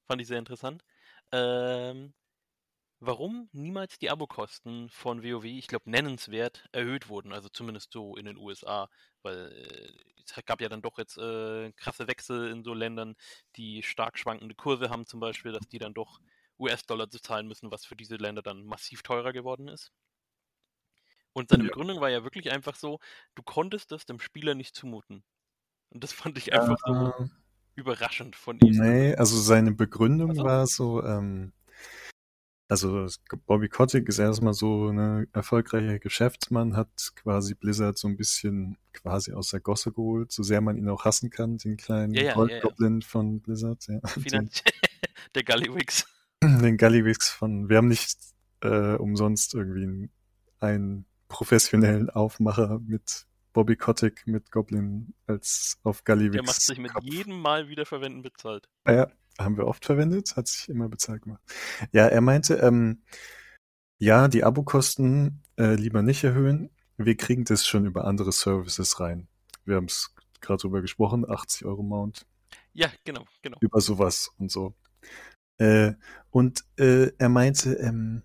fand ich sehr interessant. Ähm, warum niemals die Abokosten von WoW, ich glaube, nennenswert erhöht wurden, also zumindest so in den U S A, weil äh, es gab ja dann doch jetzt äh, krasse Wechsel in so Ländern, die stark schwankende Kurse haben zum Beispiel, dass die dann doch U S-Dollar zu zahlen müssen, was für diese Länder dann massiv teurer geworden ist. Und seine Ja. Begründung war ja wirklich einfach so, du konntest das dem Spieler nicht zumuten. Und das fand ich einfach so Äh, überraschend von ihm. Also, nee, also seine Begründung achso, war so, ähm, also es- Bobby Kotick ist erstmal so ein erfolgreicher Geschäftsmann, hat quasi Blizzard so ein bisschen quasi aus der Gosse geholt, so sehr man ihn auch hassen kann, den ja, kleinen ja, ja, ja. Goldgoblin von Blizzard, ja, den, Finanz der Gallywix. den Gallywix von, wir haben nicht äh, umsonst irgendwie einen, einen professionellen Aufmacher mit Bobby Kotick mit Goblin als auf Der macht Gallywix sich mit Kopf. jedem Mal wiederverwenden bezahlt. Ah ja, haben wir oft verwendet, hat sich immer bezahlt gemacht. Ja, er meinte, ähm, ja, die Abokosten äh, lieber nicht erhöhen. Wir kriegen das schon über andere Services rein. Wir haben es gerade drüber gesprochen, achtzig Euro Mount, Ja, genau, genau. über sowas und so. Äh, und äh, er meinte, ähm,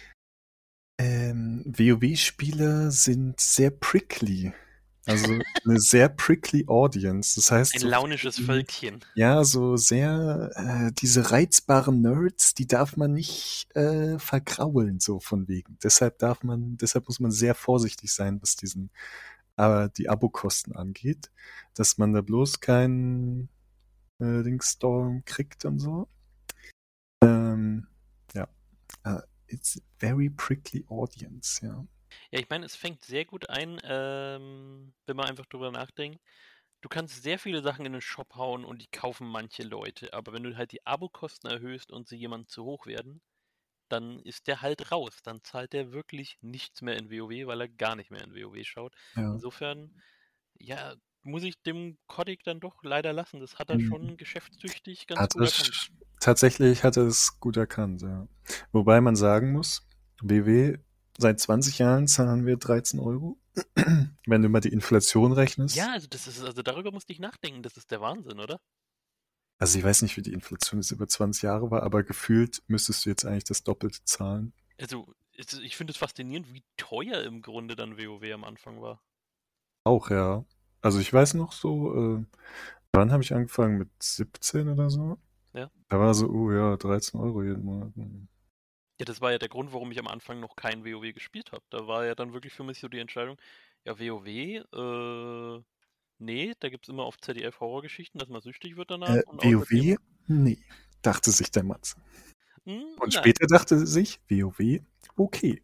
ähm, WoW-Spieler sind sehr prickly. Also eine sehr prickly Audience. Das heißt, Ein so launisches die, Völkchen. ja, so sehr äh, diese reizbaren Nerds, die darf man nicht äh, vergraulen, so von wegen. Deshalb darf man, deshalb muss man sehr vorsichtig sein, was diesen, äh, die Abokosten angeht, dass man da bloß keinen äh, Linkstorm kriegt und so. Ähm, ja, uh, it's a very prickly audience, ja. Ja, ich meine, es fängt sehr gut ein, ähm, wenn man einfach drüber nachdenkt. Du kannst sehr viele Sachen in den Shop hauen und die kaufen manche Leute, aber wenn du halt die Abokosten erhöhst und sie jemandem zu hoch werden, dann ist der halt raus. Dann zahlt der wirklich nichts mehr in WoW, weil er gar nicht mehr in WoW schaut. Ja. Insofern, ja, muss ich dem Kotick dann doch leider lassen. Das hat er Mhm. schon geschäftstüchtig ganz Hat gut es, erkannt. tatsächlich hat er es gut erkannt, ja. Wobei man sagen muss, WoW, seit zwanzig Jahren zahlen wir dreizehn Euro. Wenn du mal die Inflation Ja, rechnest. also das ist, also darüber musste ich nachdenken. Das ist der Wahnsinn, oder? Also ich weiß nicht, wie die Inflation jetzt über zwanzig Jahre war, aber gefühlt müsstest du jetzt eigentlich das Doppelte zahlen. Also, es- ich finde es faszinierend, wie teuer im Grunde dann WoW am Anfang war. Auch, ja. Also ich weiß noch so, äh, wann habe ich angefangen? Mit siebzehn oder so? Ja. Da war so, oh ja, dreizehn Euro jeden Monat. Hm. Ja, das war ja der Grund, warum ich am Anfang noch kein WoW gespielt habe. Da war ja dann wirklich für mich so die Entscheidung, ja, WoW, äh, nee, da gibt es immer auf Z D F Horrorgeschichten, dass man süchtig wird danach Äh, und außerdem, WoW? Nee, dachte sich der Matze. hm, Und nein. später dachte sich, WoW, okay.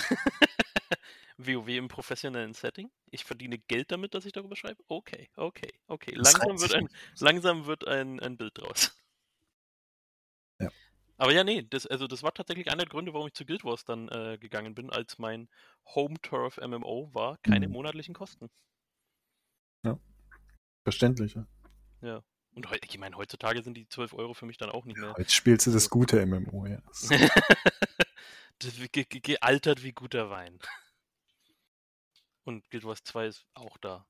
WoW im professionellen Setting. Ich verdiene Geld damit, dass ich darüber schreibe. Okay, okay, okay. Das reimt Langsam wird sich ein, nicht. langsam wird ein, ein Bild draus. Ja. Aber ja, nee, das, also das war tatsächlich einer der Gründe, warum ich zu Guild Wars dann äh, gegangen bin, als mein Home Turf M M O war, keine Hm. monatlichen Kosten. Ja, verständlich. Ja. Ja. Und heu, ich meine, heutzutage sind die zwölf Euro für mich dann auch nicht mehr. Jetzt spielst du das Also, gute M M O, ja. das ist ge ge gealtert wie guter Wein. Und Guild Wars zwei ist auch da.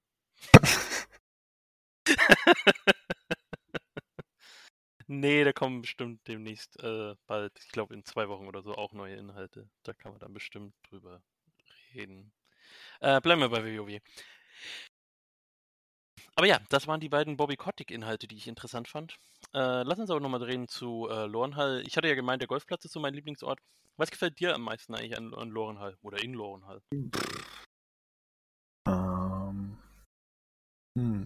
Nee, da kommen bestimmt demnächst äh, bald, ich glaube in zwei Wochen oder so, auch neue Inhalte. Da kann man dann bestimmt drüber reden. Äh, bleiben wir bei WoW. Aber ja, das waren die beiden Bobby Kotick-Inhalte, die ich interessant fand. Äh, lass uns aber nochmal reden zu äh, Lorenhall. Ich hatte ja gemeint, der Golfplatz ist so mein Lieblingsort. Was gefällt dir am meisten eigentlich an, an Lorenhall oder in Lorenhall? Ähm, hm.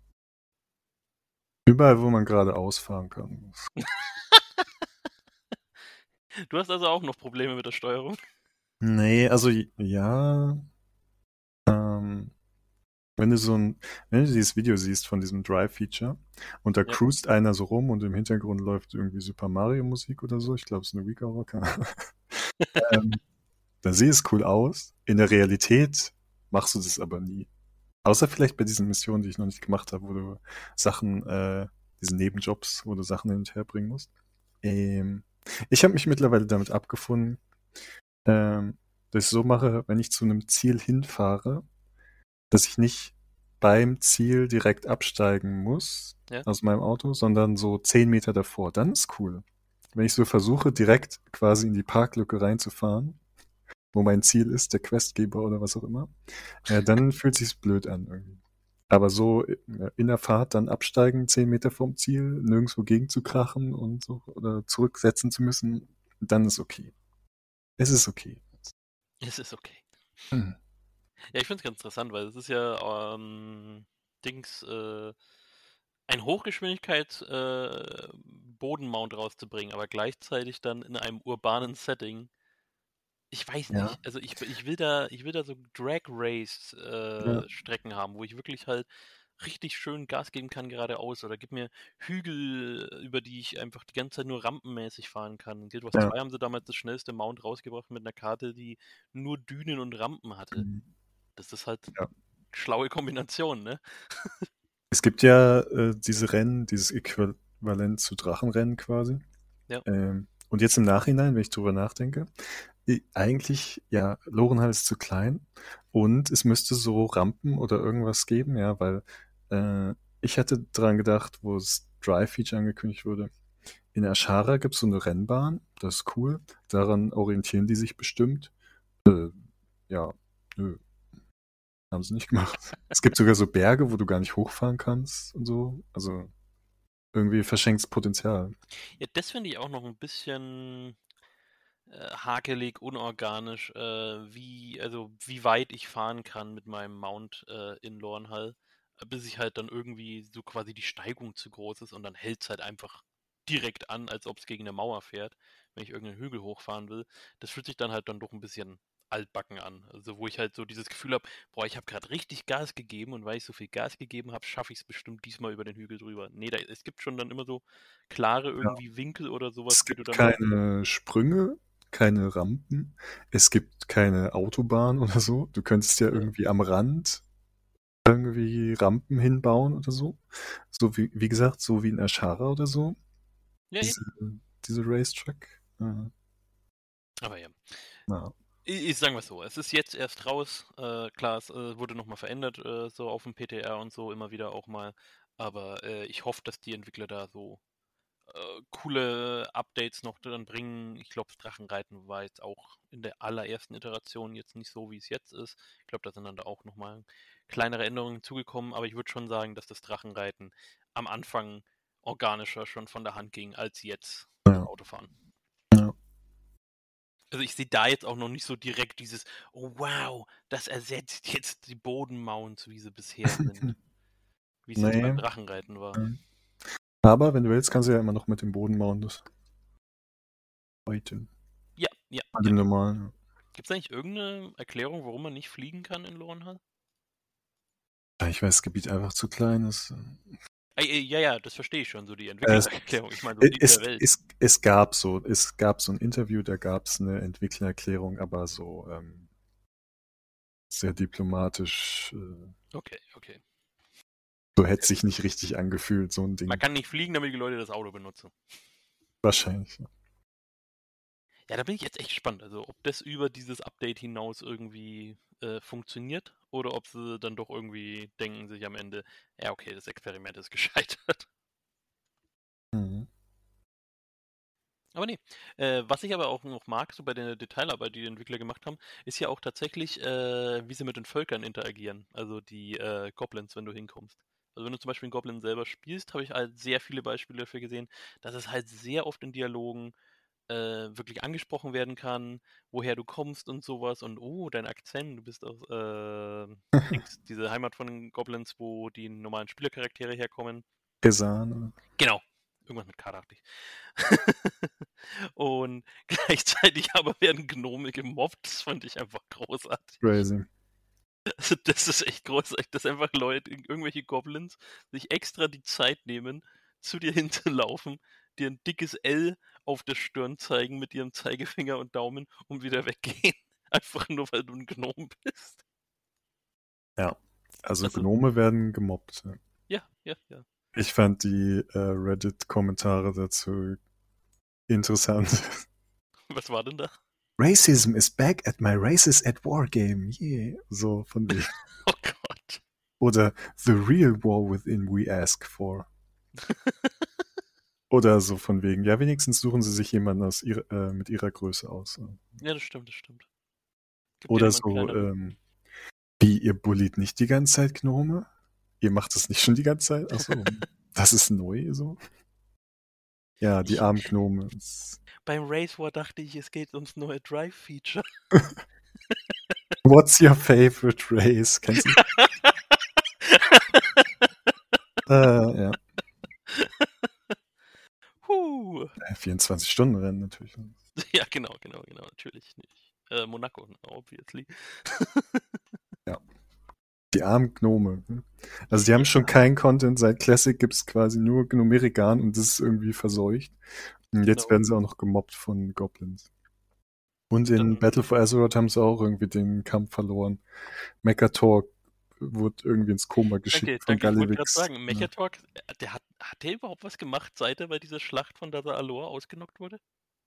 Überall, wo man gerade ausfahren kann. Du hast also auch noch Probleme mit der Steuerung? Nee, also ja. Ähm, wenn du so ein, wenn du dieses Video siehst von diesem Drive-Feature und da Ja. cruist einer so rum und im Hintergrund läuft irgendwie Super Mario Musik oder so, ich glaube, es ist eine Wii Rocker. ähm, dann sieht es cool aus. In der Realität machst du das aber nie. Außer vielleicht bei diesen Missionen, die ich noch nicht gemacht habe, wo du Sachen, äh, diese Nebenjobs, wo du Sachen hin und her bringen musst. Ähm, ich habe mich mittlerweile damit abgefunden, ähm, dass ich so mache, wenn ich zu einem Ziel hinfahre, dass ich nicht beim Ziel direkt absteigen muss Ja. aus meinem Auto, sondern so zehn Meter davor. Dann ist cool. Wenn ich so versuche, direkt quasi in die Parklücke reinzufahren, wo mein Ziel ist, der Questgeber oder was auch immer, äh, dann fühlt sich's blöd an irgendwie. Aber so äh, in der Fahrt dann absteigen, zehn Meter vom Ziel, nirgendwo gegen zu krachen und so oder zurücksetzen zu müssen, dann ist okay. Es ist okay. Es ist okay. Hm. Ja, ich finde es ganz interessant, weil es ist ja ähm, Dings, äh, ein Hochgeschwindigkeits-Bodenmount rauszubringen, aber gleichzeitig dann in einem urbanen Setting. Ich weiß Ja. nicht. Also ich, ich will da, ich will da so Drag Race Ja. äh, Strecken haben, wo ich wirklich halt richtig schön Gas geben kann geradeaus oder gib mir Hügel, über die ich einfach die ganze Zeit nur rampenmäßig fahren kann. In Guild Wars Ja. zwei haben sie damals das schnellste Mount rausgebracht mit einer Karte, die nur Dünen und Rampen hatte. Mhm. Das ist halt Ja. schlaue Kombination, ne? Es gibt ja äh, diese Rennen, dieses Äquivalent zu Drachenrennen quasi. Ja. Ähm, und jetzt im Nachhinein, wenn ich drüber nachdenke, i- eigentlich, ja, Lorenhall ist zu klein und es müsste so Rampen oder irgendwas geben, ja, weil äh, ich hatte dran gedacht, wo das Drive-Feature angekündigt wurde. In Ashara gibt es so eine Rennbahn, das ist cool. Daran orientieren die sich bestimmt. Äh, ja, nö, haben sie nicht gemacht. Es gibt sogar so Berge, wo du gar nicht hochfahren kannst und so. Also irgendwie verschenktes Potenzial. Ja, das finde ich auch noch ein bisschen äh, hakelig, unorganisch, äh, wie, also wie weit ich fahren kann mit meinem Mount äh, in Lorenhall, äh, bis ich halt dann irgendwie so quasi die Steigung zu groß ist und dann hält es halt einfach direkt an, als ob es gegen eine Mauer fährt, wenn ich irgendeinen Hügel hochfahren will. Das fühlt sich dann halt dann doch ein bisschen altbacken an. Also wo ich halt so dieses Gefühl habe, boah, ich habe gerade richtig Gas gegeben und weil ich so viel Gas gegeben habe, schaffe ich es bestimmt diesmal über den Hügel drüber. Nee, da, es gibt schon dann immer so klare Ja. irgendwie Winkel oder sowas, Es die du gibt dann halt. keine Sprünge, keine Rampen. Es gibt keine Autobahn oder so. Du könntest ja Ja, irgendwie am Rand irgendwie Rampen hinbauen oder so. So wie, wie gesagt, so wie in Ashara oder so. ja Diese, eben. diese Racetrack. Ja, Aber ja. ja. Ich, ich sagen wir so, es ist jetzt erst raus. Äh, klar, es äh, wurde nochmal verändert, äh, so auf dem P T R und so, immer wieder auch mal. Aber äh, ich hoffe, dass die Entwickler da so äh, coole Updates noch drin bringen. Ich glaube, das Drachenreiten war jetzt auch in der allerersten Iteration jetzt nicht so, wie es jetzt ist. Ich glaube, da sind dann da auch nochmal kleinere Änderungen hinzugekommen. Aber ich würde schon sagen, dass das Drachenreiten am Anfang organischer schon von der Hand ging, als jetzt das Ja. Autofahren. Ja. Also ich sehe da jetzt auch noch nicht so direkt dieses, oh wow, das ersetzt jetzt die Bodenmounts, wie sie bisher sind. Wie es jetzt beim Nee. Drachenreiten war. Ja. Aber wenn du willst, kannst du ja immer noch mit dem Bodenmount das heute. Ja, ja, Bei ja. dem normalen. Gibt es eigentlich irgendeine Erklärung, warum man nicht fliegen kann in Lorenhall? Ja, ich weiß, das Gebiet einfach zu klein ist. Äh, äh, ja, ja, das verstehe ich schon, so die Es, Entwicklererklärung. Ich meine, so die es, der Welt. es, es gab so, es gab so ein Interview, da gab es eine Entwicklererklärung, aber so ähm, sehr diplomatisch. Äh, Okay, okay. so hätte sich nicht richtig angefühlt, so ein Man Ding. kann nicht fliegen, damit die Leute das Auto benutzen. Wahrscheinlich. Ja, da bin ich jetzt echt gespannt. Also, ob das über dieses Update hinaus irgendwie äh, funktioniert oder ob sie dann doch irgendwie denken sich am Ende, ja, okay, das Experiment ist gescheitert. Mhm. Aber nee. Äh, was ich aber auch noch mag, so bei der Detailarbeit, die die Entwickler gemacht haben, ist ja auch tatsächlich, äh, wie sie mit den Völkern interagieren. Also die äh, Goblins, wenn du hinkommst. Also wenn du zum Beispiel einen Goblin selber spielst, habe ich halt sehr viele Beispiele dafür gesehen, dass es halt sehr oft in Dialogen äh, wirklich angesprochen werden kann, woher du kommst und sowas und oh, dein Akzent, du bist aus äh, Dings, diese Heimat von den Goblins, wo die normalen Spielercharaktere herkommen. Kesan. Genau. Irgendwas mit K, dachte ich. Und gleichzeitig aber werden Gnome gemobbt. Das fand ich einfach großartig. Crazy. Also das ist echt großartig, dass einfach Leute, irgendwelche Goblins, sich extra die Zeit nehmen, zu dir hinzulaufen, dir ein dickes L auf der Stirn zeigen mit ihrem Zeigefinger und Daumen und wieder weggehen. Einfach nur, weil du ein Gnome bist. Ja. Also Also, Gnome werden gemobbt. ja, ja, ja. Ich fand die äh, Reddit-Kommentare dazu interessant. Was war denn da? Racism is back at my Races at War game. Yeah. So von wegen. Oh Gott. Oder The Real War Within We Ask For. Oder so von wegen, ja, wenigstens suchen sie sich jemanden aus ihrer, äh, mit ihrer Größe aus. Ja, das stimmt, das stimmt. Gibt ja Oder niemand so, kleineren. ähm, wie, ihr bullied nicht die ganze Zeit Gnome? Ihr macht das nicht schon die ganze Zeit? Achso, das ist neu so? Ja, die Ich, armen Gnome. Das- beim Race War dachte ich, es geht ums neue Drive-Feature. What's your favorite race? Kennst du? Äh, ja. Huh. vierundzwanzig-Stunden-Rennen natürlich. Ja, genau, genau, genau, natürlich nicht. Äh, Monaco, obviously. Ja. Die armen Gnome. Also die haben schon keinen Content. Seit Classic gibt es quasi nur Gnomerigan und das ist irgendwie verseucht. Und jetzt Genau. werden sie auch noch gemobbt von Goblins. Und in Dann, Battle for Azeroth haben sie auch irgendwie den Kampf verloren. Mechator wurde irgendwie ins Koma geschickt danke, von danke, ich wollte gerade Gallivix. sagen, Ja. Mechatalk, äh, der hat, hat der überhaupt was gemacht, seit er bei dieser Schlacht von Dada Aloa ausgenockt wurde?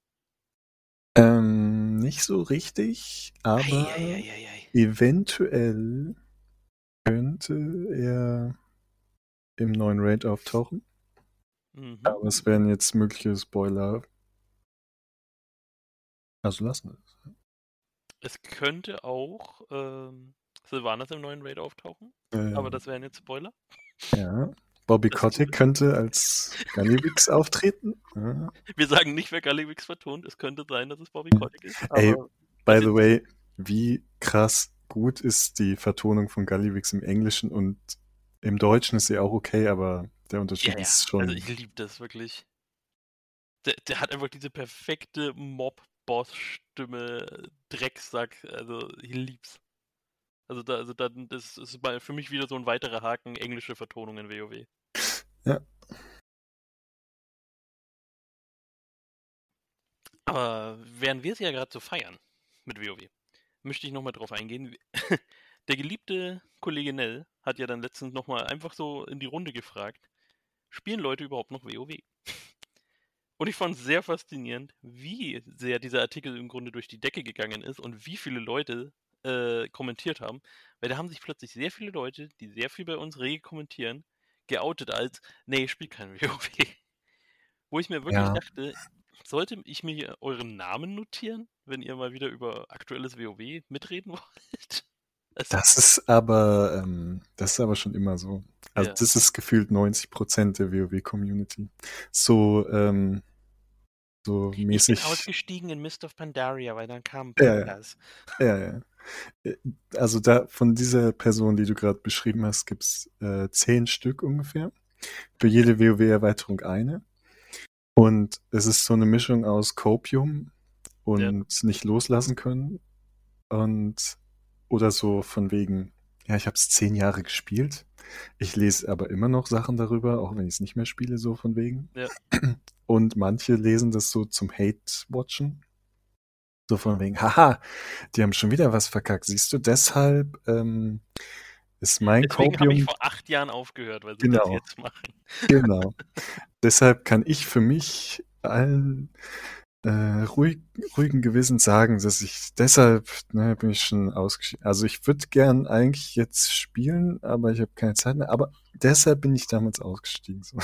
Ähm, nicht so richtig, aber Eieieiei. eventuell könnte er im neuen Raid auftauchen. Mhm. Aber es wären jetzt mögliche Spoiler. Also lassen wir es. Es könnte auch ähm, Sylvanas im neuen Raid auftauchen, Äh, aber das wären jetzt Spoiler. ja. Bobby Das Kotick könnte als Gallivix auftreten. Ja. Wir sagen nicht, wer Gallivix vertont. Es könnte sein, dass es Bobby Kotick ist, Ey, aber by das the jetzt, way, wie krass gut ist die Vertonung von Gallivix im Englischen und im Deutschen ist sie auch okay, aber der Unterschied ja, ja, ist also schon. ich liebe das wirklich. Der, der hat einfach diese perfekte Mob-Boss-Stimme, Drecksack, also ich lieb's. Also da, also dann, das ist mal für mich wieder so ein weiterer Haken, englische Vertonung in WoW. Ja. Aber während wir es ja gerade so feiern mit WoW, möchte ich nochmal drauf eingehen. Der geliebte Kollege Nell hat ja dann letztens nochmal einfach so in die Runde gefragt, spielen Leute überhaupt noch WoW? Und ich fand es sehr faszinierend, wie sehr dieser Artikel im Grunde durch die Decke gegangen ist und wie viele Leute äh, kommentiert haben. Weil da haben sich plötzlich sehr viele Leute, die sehr viel bei uns rege kommentieren, geoutet als, nee, ich spiele kein WoW. Wo ich mir wirklich Ja. dachte, sollte ich mir hier euren Namen notieren, wenn ihr mal wieder über aktuelles WoW mitreden wollt? Also, Das ist aber, ähm, das ist aber schon immer so. Also ja. das ist gefühlt neunzig Prozent der WoW-Community. So, ähm, so Ich bin mäßig. ausgestiegen in Mist of Pandaria, weil dann kam Ja, ja, Podcast. ja, ja. Äh, Also da von dieser Person, die du gerade beschrieben hast, gibt's äh, zehn Stück ungefähr. Für jede WoW-Erweiterung eine. Und es ist so eine Mischung aus Copium Ja, und nicht loslassen können. Und oder so von wegen, ja, ich habe es zehn Jahre gespielt. Ich lese aber immer noch Sachen darüber, auch wenn ich es nicht mehr spiele, so von wegen. ja. Und manche lesen das so zum Hate-Watchen. So von wegen, haha, die haben schon wieder was verkackt. Siehst du, deshalb ähm, ist mein Deswegen habe ich Copium, vor acht Jahren aufgehört, weil sie das genau, jetzt machen. genau. Deshalb kann ich für mich allen äh, ruhig, ruhigen Gewissens sagen, dass ich deshalb, ne, bin ich schon ausgeschieden. Also ich würde gern eigentlich jetzt spielen, aber ich habe keine Zeit mehr. Aber deshalb bin ich damals ausgestiegen. So.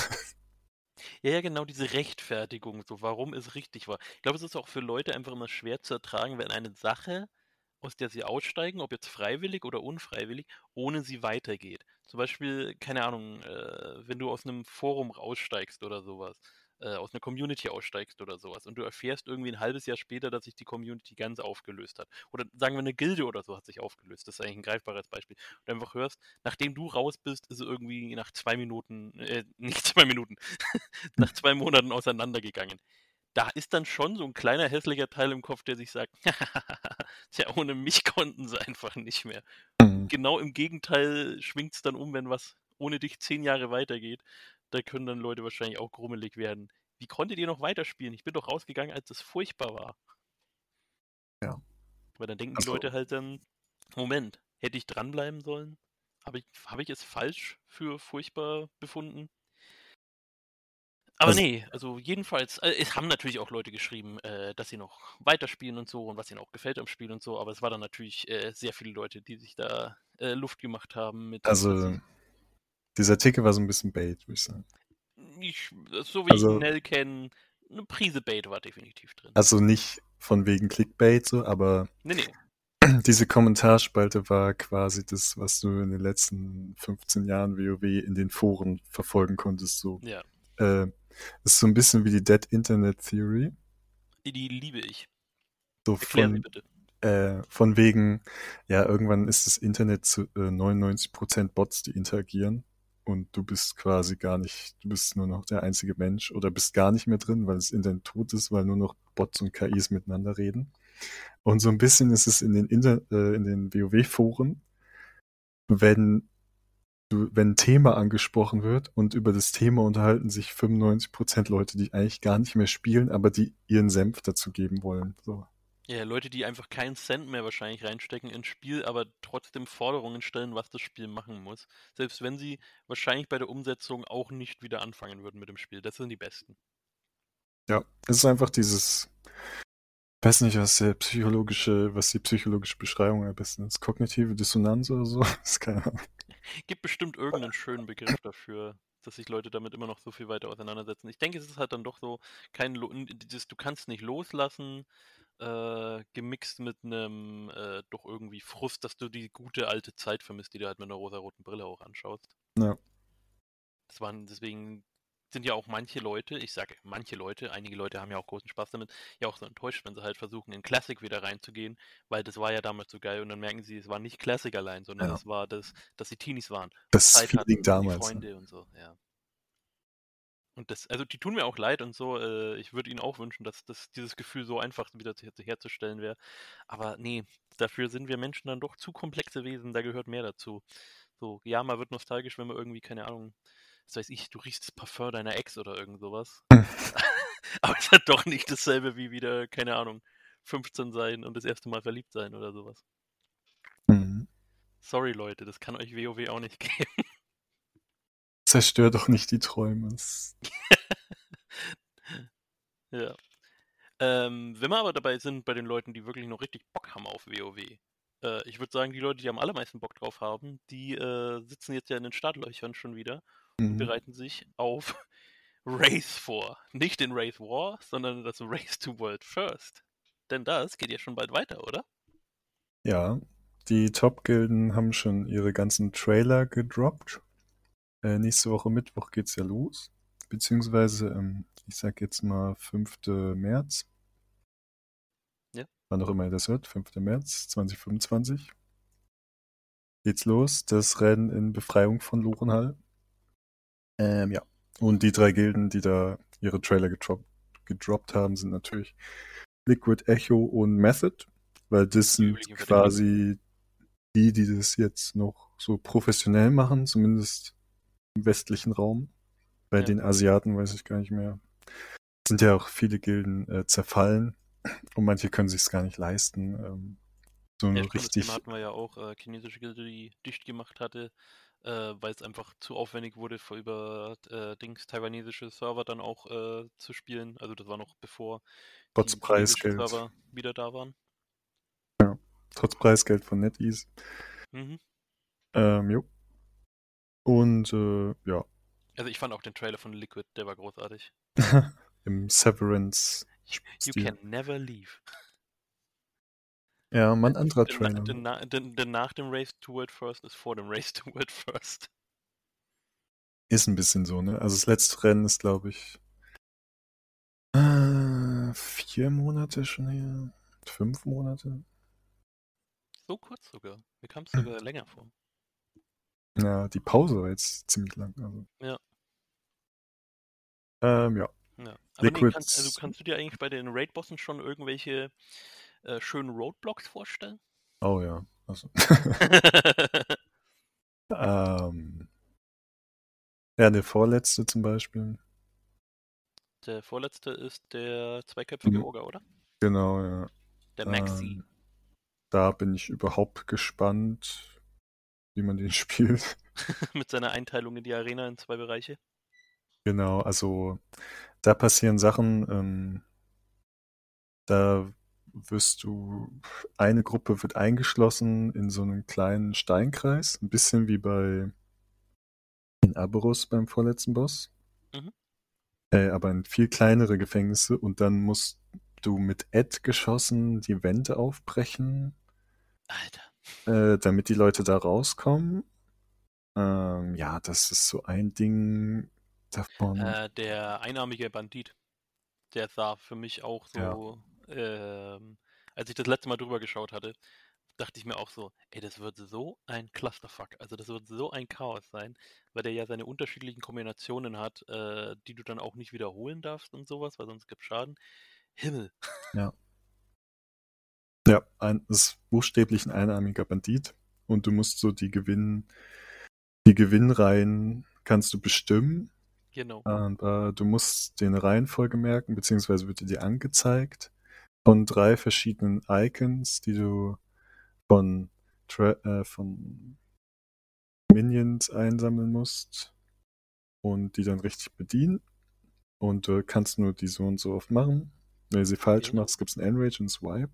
Ja, ja, genau diese Rechtfertigung, so warum es richtig war. Ich glaube, es ist auch für Leute einfach immer schwer zu ertragen, wenn eine Sache, aus der sie aussteigen, ob jetzt freiwillig oder unfreiwillig, ohne sie weitergeht. Zum Beispiel, keine Ahnung, äh, wenn du aus einem Forum raussteigst oder sowas, äh, aus einer Community aussteigst oder sowas und du erfährst irgendwie ein halbes Jahr später, dass sich die Community ganz aufgelöst hat. Oder sagen wir, eine Gilde oder so hat sich aufgelöst. Das ist eigentlich ein greifbares Beispiel. Und du einfach hörst, nachdem du raus bist, ist sie irgendwie nach zwei Minuten, äh, nicht zwei Minuten, nach zwei Monaten auseinandergegangen. Da ist dann schon so ein kleiner hässlicher Teil im Kopf, der sich sagt, tja, ohne mich konnten sie einfach nicht mehr. Mhm. Genau im Gegenteil schwingt es dann um, wenn was ohne dich zehn Jahre weitergeht. Da können dann Leute wahrscheinlich auch grummelig werden. Wie konntet ihr noch weiterspielen? Ich bin doch rausgegangen, als es furchtbar war. Ja, Weil dann denken die also Leute halt dann, Moment, hätte ich dranbleiben sollen? Habe ich, hab ich es falsch für furchtbar befunden? Aber Also, nee, also jedenfalls, äh, es haben natürlich auch Leute geschrieben, äh, dass sie noch weiterspielen und so und was ihnen auch gefällt am Spiel und so, aber es war dann natürlich äh, sehr viele Leute, die sich da äh, Luft gemacht haben mit, dass also sie, dieser Artikel war so ein bisschen Bait, würde ich sagen. ich, so wie ich Also, Nell kenne, eine Prise Bait war definitiv drin. also nicht von wegen Clickbait so, aber Nee, nee, diese Kommentarspalte war quasi das, was du in den letzten fünfzehn Jahren WoW in den Foren verfolgen konntest. So, ja, äh, ist so ein bisschen wie die Dead Internet Theory. die, die liebe ich. So Erklär sie von, bitte. äh, von wegen, ja, irgendwann ist das Internet zu äh, neunundneunzig Prozent Bots, die interagieren. Und du bist quasi gar nicht, du bist nur noch der einzige Mensch oder bist gar nicht mehr drin, weil das Internet tot ist, weil nur noch Bots und K Is miteinander reden. Und so ein bisschen ist es in den, Inter äh, in den WoW-Foren, wenn du, wenn ein Thema angesprochen wird und über das Thema unterhalten sich fünfundneunzig Prozent Leute, die eigentlich gar nicht mehr spielen, aber die ihren Senf dazu geben wollen. So. Ja, Leute, die einfach keinen Cent mehr wahrscheinlich reinstecken ins Spiel, aber trotzdem Forderungen stellen, was das Spiel machen muss. Selbst wenn sie wahrscheinlich bei der Umsetzung auch nicht wieder anfangen würden mit dem Spiel. Das sind die Besten. Ja, es ist einfach dieses, ich weiß nicht, was der psychologische, was die psychologische Beschreibung am besten ist. Kognitive Dissonanz oder so? Das ist keine Ahnung. Gibt bestimmt irgendeinen schönen Begriff dafür, dass sich Leute damit immer noch so viel weiter auseinandersetzen. Ich denke, es ist halt dann doch so, kein Lo dieses, du kannst nicht loslassen, äh, gemixt mit einem äh, doch irgendwie Frust, dass du die gute alte Zeit vermisst, die du halt mit einer rosa-roten Brille auch anschaust. Ja, Das waren deswegen sind ja auch manche Leute, ich sage manche Leute, einige Leute haben ja auch großen Spaß damit, ja auch so enttäuscht, wenn sie halt versuchen, in Classic wieder reinzugehen, weil das war ja damals so geil und dann merken sie, es war nicht Classic allein, sondern ja. es war das, dass sie Teenies waren, Das Zeit Feeling hatten, die damals. Ne? Freunde und so, ja. Und das, also die tun mir auch leid und so, äh, ich würde ihnen auch wünschen, dass, dass dieses Gefühl so einfach wieder zu, herzustellen wäre. Aber nee, dafür sind wir Menschen dann doch zu komplexe Wesen, da gehört mehr dazu. So, ja, man wird nostalgisch, wenn man irgendwie, keine Ahnung, was weiß ich, du riechst das Parfum deiner Ex oder irgend sowas. Aber es hat doch nicht dasselbe wie wieder, keine Ahnung, fünfzehn sein und das erste Mal verliebt sein oder sowas. Mhm. Sorry, Leute, das kann euch WoW auch nicht geben. Zerstör doch nicht die Träume. Das- Ja. Ähm, wenn wir aber dabei sind, bei den Leuten, die wirklich noch richtig Bock haben auf WoW, äh, ich würde sagen, die Leute, die am allermeisten Bock drauf haben, die äh, sitzen jetzt ja in den Startlöchern schon wieder und Mhm. bereiten sich auf Wraith vor. Nicht den Wraith War, sondern das Race to World First. Denn das geht ja schon bald weiter, oder? Ja, die Top-Gilden haben schon ihre ganzen Trailer gedroppt. Äh, nächste Woche Mittwoch geht's ja los. Beziehungsweise, ähm, ich sag jetzt mal fünften März. Ja. Wann auch immer ihr das hört, fünften März zweitausendfünfundzwanzig. Geht's los. Das Rennen in Befreiung von Lorenhall. Ähm, ja. Und die drei Gilden, die da ihre Trailer gedroppt, gedroppt haben, sind natürlich Liquid Echo und Method, weil das Die sind üblichen Verdächtigen. quasi die, die das jetzt noch so professionell machen, zumindest im westlichen Raum. Bei Ja. den Asiaten weiß ich gar nicht mehr. Sind ja auch viele Gilden äh, zerfallen und manche können sich es gar nicht leisten. Ähm, so Ja, eine stimmt, das Thema richtig hatten wir ja auch. Äh, chinesische Gilde, die dicht gemacht hatte, äh, weil es einfach zu aufwendig wurde, für über äh, Dings taiwanesische Server dann auch äh, zu spielen. Also das war noch bevor trotz die chinesischen Preisgeld. Server wieder da waren. Ja, trotz Preisgeld von NetEase. Mhm. Ähm, jo. Und äh, ja, Also ich fand auch den Trailer von Liquid, der war großartig. im You Severance-Stil. can never leave. Ja, mal ein anderer Denn, na- Trailer. denn, na- denn, denn nach dem Race to World First ist vor dem Race to World First. Ist ein bisschen so, ne? Also das letzte Rennen ist, glaube ich, äh, vier Monate schon her. Fünf Monate. So kurz sogar. Mir kam es sogar länger vor. Ja, die Pause war jetzt ziemlich lang. Also. Ja, Ähm, ja. ja. Aber nee, kann, also Liquids. kannst du dir eigentlich bei den Raid-Bossen schon irgendwelche äh, schönen Roadblocks vorstellen? Oh ja. Also. ähm, ja, der vorletzte zum Beispiel. Der vorletzte ist der zweiköpfige Mhm. Ogre, oder? Genau, ja. Der Maxi. Ähm, da bin ich überhaupt gespannt, wie man den spielt. Mit seiner Einteilung in die Arena in zwei Bereiche. Genau, also da passieren Sachen, ähm, da wirst du, eine Gruppe wird eingeschlossen in so einen kleinen Steinkreis, ein bisschen wie bei in Aberus beim vorletzten Boss, Mhm. äh, aber in viel kleinere Gefängnisse und dann musst du mit Ed-Geschossen die Wände aufbrechen, Alter. äh, damit die Leute da rauskommen. Ähm, ja, das ist so ein Ding davon. Äh, der einarmige Bandit, der sah für mich auch Ja, so, ähm, als ich das letzte Mal drüber geschaut hatte, dachte ich mir auch so, ey, das wird so ein Clusterfuck. Also das wird so ein Chaos sein, weil der ja seine unterschiedlichen Kombinationen hat, äh, die du dann auch nicht wiederholen darfst und sowas, weil sonst gibt Schaden. Himmel. ja. Ja, ein, ist buchstäblich ein einarmiger Bandit und du musst so die Gewinn, die Gewinnreihen kannst du bestimmen. Genau. Und, äh, du musst dir eine Reihenfolge merken, beziehungsweise wird die dir angezeigt von drei verschiedenen Icons, die du von, Tra äh, von Minions einsammeln musst und die dann richtig bedienen. Und du kannst nur die so und so oft machen. Wenn du sie falsch Genau. machst, gibt es ein Enrage und ein Swipe.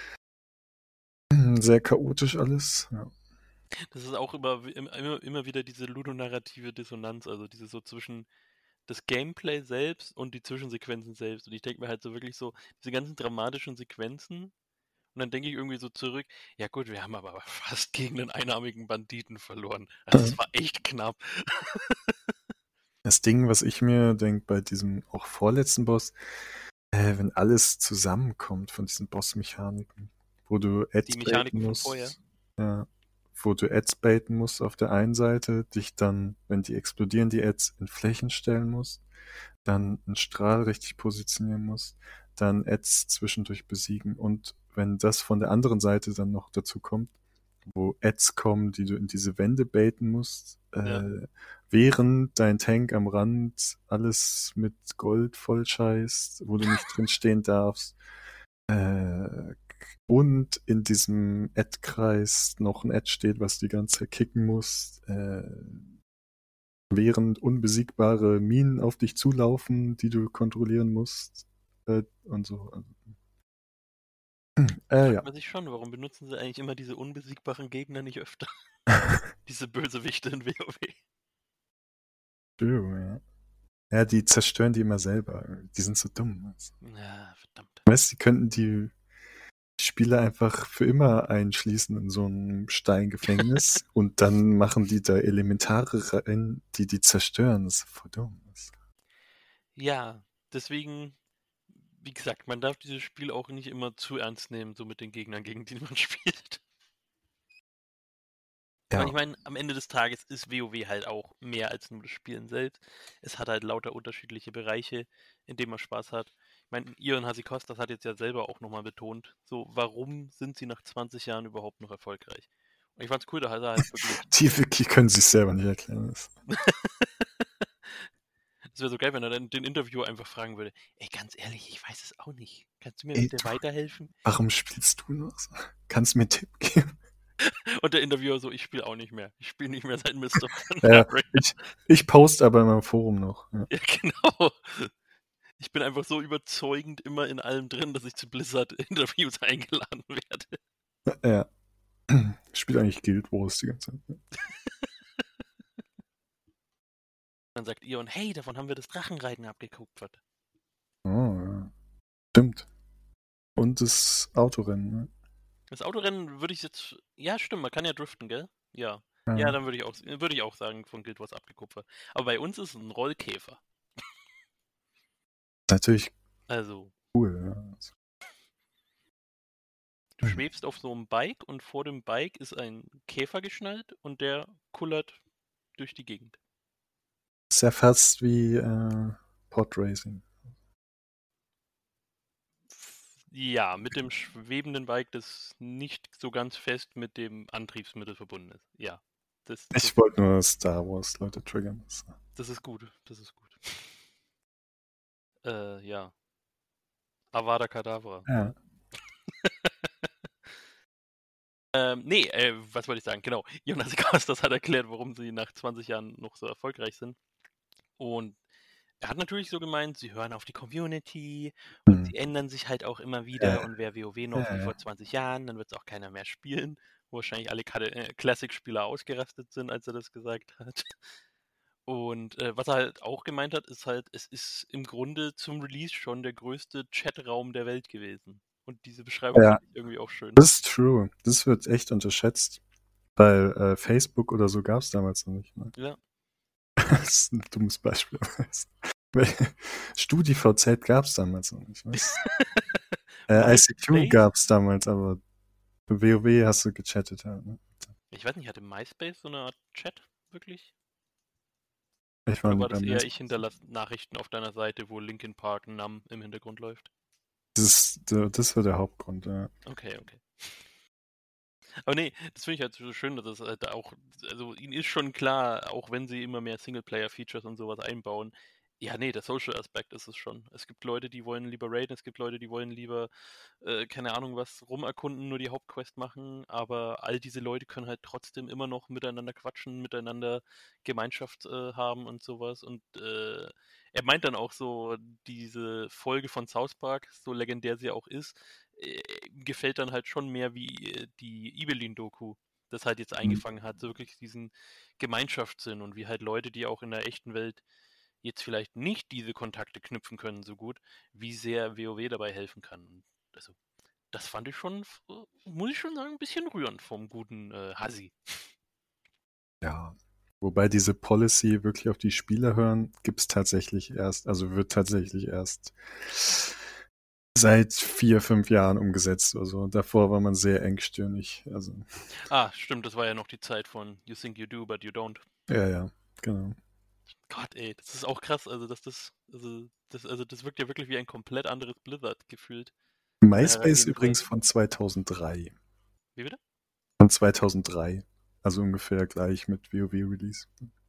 Sehr chaotisch alles. Ja. Das ist auch immer, immer, immer wieder diese ludonarrative Dissonanz, also diese so zwischen das Gameplay selbst und die Zwischensequenzen selbst. Und ich denke mir halt so wirklich so, diese ganzen dramatischen Sequenzen, und dann denke ich irgendwie so zurück, ja gut, wir haben aber fast gegen einen einarmigen Banditen verloren. Also es war echt knapp. Das Ding, was ich mir denke bei diesem auch vorletzten Boss, äh, wenn alles zusammenkommt von diesen Boss-Mechaniken, wo du Die Ads baiten Mechaniken von vorher. musst, ja, wo du Ads baiten musst auf der einen Seite, dich dann, wenn die explodieren, die Ads in Flächen stellen musst, dann einen Strahl richtig positionieren musst, dann Ads zwischendurch besiegen und wenn das von der anderen Seite dann noch dazu kommt, wo Ads kommen, die du in diese Wände baiten musst, Ja. äh, während dein Tank am Rand alles mit Gold vollscheißt, wo du nicht drin stehen darfst. Äh, und in diesem Ad-Kreis noch ein Ad steht, was du die ganze Zeit kicken musst. Äh, während unbesiegbare Minen auf dich zulaufen, die du kontrollieren musst. Äh, und so. Äh, Fragt ja. man sich schon, warum benutzen sie eigentlich immer diese unbesiegbaren Gegner nicht öfter? Diese Bösewichte in WoW. True, ja. Ja, die zerstören die immer selber. Die sind so dumm. Ja, verdammt. Weißt du, die könnten die Spieler einfach für immer einschließen in so einem Steingefängnis und dann machen die da Elementare rein, die die zerstören. Das ist voll dumm. Ja, deswegen, wie gesagt, man darf dieses Spiel auch nicht immer zu ernst nehmen, so mit den Gegnern, gegen die man spielt. Und ich Ja, meine, am Ende des Tages ist WoW halt auch mehr als nur das Spielen selbst. Es hat halt lauter unterschiedliche Bereiche, in denen man Spaß hat. Ich meine, Ion Hasikostas hat jetzt ja selber auch nochmal betont, so, warum sind sie nach zwanzig Jahren überhaupt noch erfolgreich? Und ich fand's cool, da hat er halt wirklich. die wirklich können sich selber nicht erklären. Das Es wäre so geil, wenn er dann den Interviewer einfach fragen würde, ey, ganz ehrlich, ich weiß es auch nicht. Kannst du mir Ey, bitte du, weiterhelfen? warum spielst du noch so? Kannst du mir einen Tipp geben? Und der Interviewer so, ich spiele auch nicht mehr. Ich spiele nicht mehr seit Mister Ja, Pandaria. ich, ich poste aber in meinem Forum noch. Ja. Ja, genau. Ich bin einfach so überzeugend immer in allem drin, dass ich zu Blizzard Interviews eingeladen werde. Ja. Ich spiele eigentlich Guild Wars die ganze Zeit. Dann sagt Ion, hey, davon haben wir das Drachenreiten abgekupfert. Oh, ja. Stimmt. Und das Autorennen, ne? Das Autorennen würde ich jetzt. Ja, stimmt, man kann ja driften, gell? Ja. Ja, Ja. dann würde ich auch, würde ich auch sagen, von Guild Wars abgekupfert. Aber bei uns ist es ein Rollkäfer. Natürlich Also, cool, ja. du schwebst auf so einem Bike und vor dem Bike ist ein Käfer geschnallt und der kullert durch die Gegend. Ist ja fast wie äh, Podracing. Ja, mit dem schwebenden Bike, das nicht so ganz fest mit dem Antriebsmittel verbunden ist. Ja, das, Ich das, wollte nur Star Wars Leute triggern. das ist gut. Das ist gut. Äh, ja. Avada Kedavra. Ja. Ähm, nee, äh, was wollte ich sagen? Genau. Jonas Kostas hat erklärt, warum sie nach zwanzig Jahren noch so erfolgreich sind. Und er hat natürlich so gemeint, sie hören auf die Community und Hm. sie ändern sich halt auch immer wieder Äh, und wer WoW noch wie äh. vor zwanzig Jahren, dann wird es auch keiner mehr spielen, wo wahrscheinlich alle Kade- äh, Classic-Spieler ausgerastet sind, als er das gesagt hat. Und äh, was er halt auch gemeint hat, ist halt, es ist im Grunde zum Release schon der größte Chatraum der Welt gewesen. Und diese Beschreibung Ja, fand ich irgendwie auch schön. das ist true. Das wird echt unterschätzt. Weil äh, Facebook oder so gab es damals noch nicht. Ne? Ja. Das ist ein dummes Beispiel. StudiVZ gab es damals noch nicht. Ne? äh, I C Q MySpace? gab es damals, aber für WoW hast du gechattet. Halt, ne? Ich weiß nicht, hatte MySpace so eine Art Chat wirklich? Ich war Oder nie war bei das eher, ich MySpace. hinterlasse Nachrichten auf deiner Seite, wo Linkin Park Numb im Hintergrund läuft? Das, das war der Hauptgrund. Ja. Okay, okay. Aber nee, das finde ich halt so schön, dass es halt auch, also ihnen ist schon klar, auch wenn sie immer mehr Singleplayer-Features und sowas einbauen, ja, nee, der Social-Aspekt ist es schon. Es gibt Leute, die wollen lieber raiden, es gibt Leute, die wollen lieber, äh, keine Ahnung was, rumerkunden, nur die Hauptquest machen, aber all diese Leute können halt trotzdem immer noch miteinander quatschen, miteinander Gemeinschaft äh, haben und sowas. Und äh, er meint dann auch so, diese Folge von South Park, so legendär sie auch ist, äh, gefällt dann halt schon mehr wie äh, die Ibelin-Doku, das halt jetzt Mhm. eingefangen hat, so wirklich diesen Gemeinschaftssinn und wie halt Leute, die auch in der echten Welt jetzt vielleicht nicht diese Kontakte knüpfen können so gut, wie sehr WoW dabei helfen kann. Also, das fand ich schon, muss ich schon sagen, ein bisschen rührend vom guten äh, Hasi. Ja. Wobei diese Policy wirklich auf die Spieler hören, gibt es tatsächlich erst, also wird tatsächlich erst seit vier, fünf Jahren umgesetzt. Also davor war man sehr engstirnig. Also, Ah, stimmt, das war ja noch die Zeit von You think you do, but you don't. ja, ja, genau. Gott, ey, das ist auch krass, also dass das, also das, also das wirkt ja wirklich wie ein komplett anderes Blizzard gefühlt. Von der MySpace übrigens Herangehensweise. von zweitausenddrei. Wie bitte? Von zweitausenddrei. Also ungefähr gleich mit WoW-Release.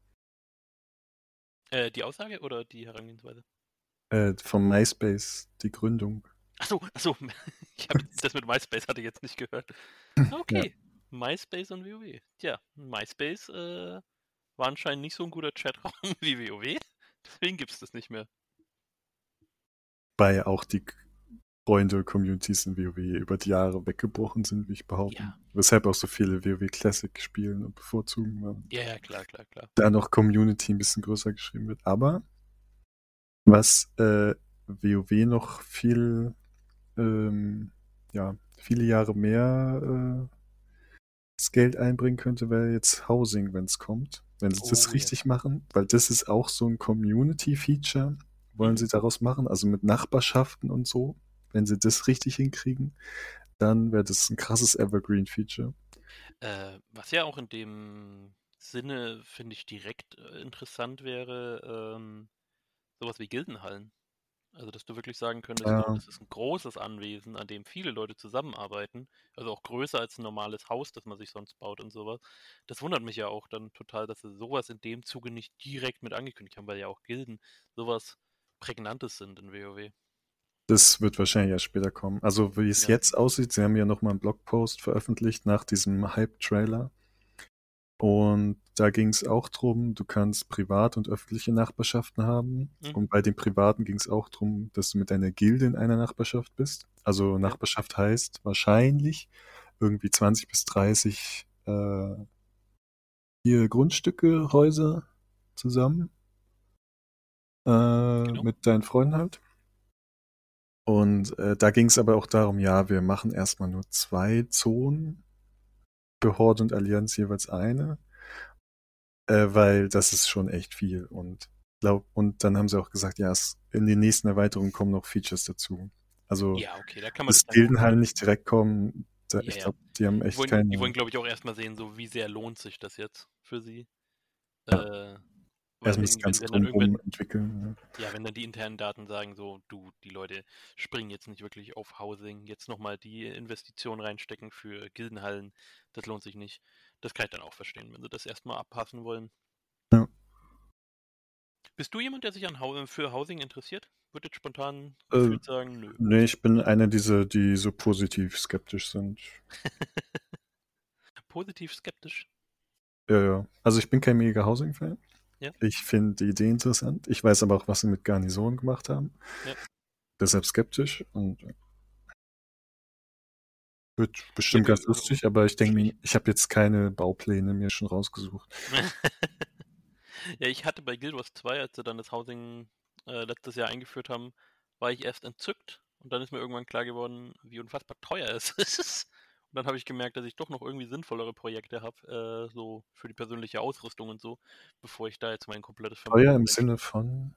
Äh, die Aussage oder die Herangehensweise? Äh, von MySpace, die Gründung. Achso, achso, ich habe das mit MySpace hatte ich jetzt nicht gehört. Ja. Okay, MySpace und WoW. Tja, MySpace äh, war anscheinend nicht so ein guter Chatraum wie WoW. Deswegen gibt es das nicht mehr. Weil auch die Freunde, Communities in WoW über die Jahre weggebrochen sind, wie ich behaupte. Ja. Weshalb auch so viele WoW Classic spielen und bevorzugen, weil Ja, ja, klar, klar, klar. da noch Community ein bisschen größer geschrieben wird. Aber was äh, WoW noch viel, ähm, ja, viele Jahre mehr äh, das Geld einbringen könnte, wäre jetzt Housing, wenn es kommt. Wenn sie das Oh ja. richtig machen, weil das ist auch so ein Community-Feature, wollen Mhm. sie daraus machen, also mit Nachbarschaften und so. Wenn sie das richtig hinkriegen, dann wäre das ein krasses Evergreen-Feature. Äh, was ja auch in dem Sinne, finde ich, direkt äh, interessant wäre, ähm, sowas wie Gildenhallen. Also, dass du wirklich sagen könntest, so, Ja, das ist ein großes Anwesen, an dem viele Leute zusammenarbeiten, also auch größer als ein normales Haus, das man sich sonst baut und sowas. Das wundert mich ja auch dann total, dass sie sowas in dem Zuge nicht direkt mit angekündigt haben, weil ja auch Gilden sowas Prägnantes sind in WoW. das wird wahrscheinlich erst später kommen. Also wie es Ja. jetzt aussieht, sie haben ja nochmal einen Blogpost veröffentlicht nach diesem Hype-Trailer. Und da ging es auch drum, du kannst privat und öffentliche Nachbarschaften haben. Mhm. Und bei den privaten ging es auch drum, dass du mit deiner Gilde in einer Nachbarschaft bist. Also Ja. Nachbarschaft heißt wahrscheinlich irgendwie zwanzig bis dreißig äh, hier Grundstücke, Häuser zusammen äh, Genau. mit deinen Freunden halt. Und äh, da ging es aber auch darum, ja, wir machen erstmal nur zwei Zonen, für Horde und Allianz jeweils eine. Äh, weil das ist schon echt viel und glaub, und dann haben sie auch gesagt, ja, es, in den nächsten Erweiterungen kommen noch Features dazu. Also Ja, okay, da kann man das das dann gut Gildenhallen mit. nicht direkt kommen, da, Ja, ich ja. glaube, die haben Die echt wollen, die keine, wollen, glaube ich, auch erstmal sehen, so wie sehr lohnt sich das jetzt für sie. ja, Äh, weil erstmal das wenn, wenn, Ganze wenn dann irgendwer, drumherum entwickeln. ja, wenn dann die internen Daten sagen, so, du, die Leute springen jetzt nicht wirklich auf Housing, jetzt nochmal die Investition reinstecken für Gildenhallen, das lohnt sich nicht. Das kann ich dann auch verstehen, wenn sie das erstmal abpassen wollen. Ja. Ja. Bist du jemand, der sich an Hau- für Housing interessiert? Würde jetzt spontan Äh, gefühlt sagen, nö. nee, ich bin einer dieser, die so positiv skeptisch sind. Positiv skeptisch. Ja, ja. Also ich bin kein mega Housing-Fan. Ja. Ich finde die Idee interessant. Ich weiß aber auch, was sie mit Garnison gemacht haben. Ja. Deshalb skeptisch und wird Ja, bestimmt ge- ganz lustig, aber ich denke mir, ich habe jetzt keine Baupläne mir schon rausgesucht. Ja, ich hatte bei Guild Wars zwei, als sie dann das Housing äh, letztes Jahr eingeführt haben, war ich erst entzückt und dann ist mir irgendwann klar geworden, wie unfassbar teuer es ist. Und dann habe ich gemerkt, dass ich doch noch irgendwie sinnvollere Projekte habe, äh, so für die persönliche Ausrüstung und so, bevor ich da jetzt mein komplettes Vermögen Teuer im reinstecke. Sinne von?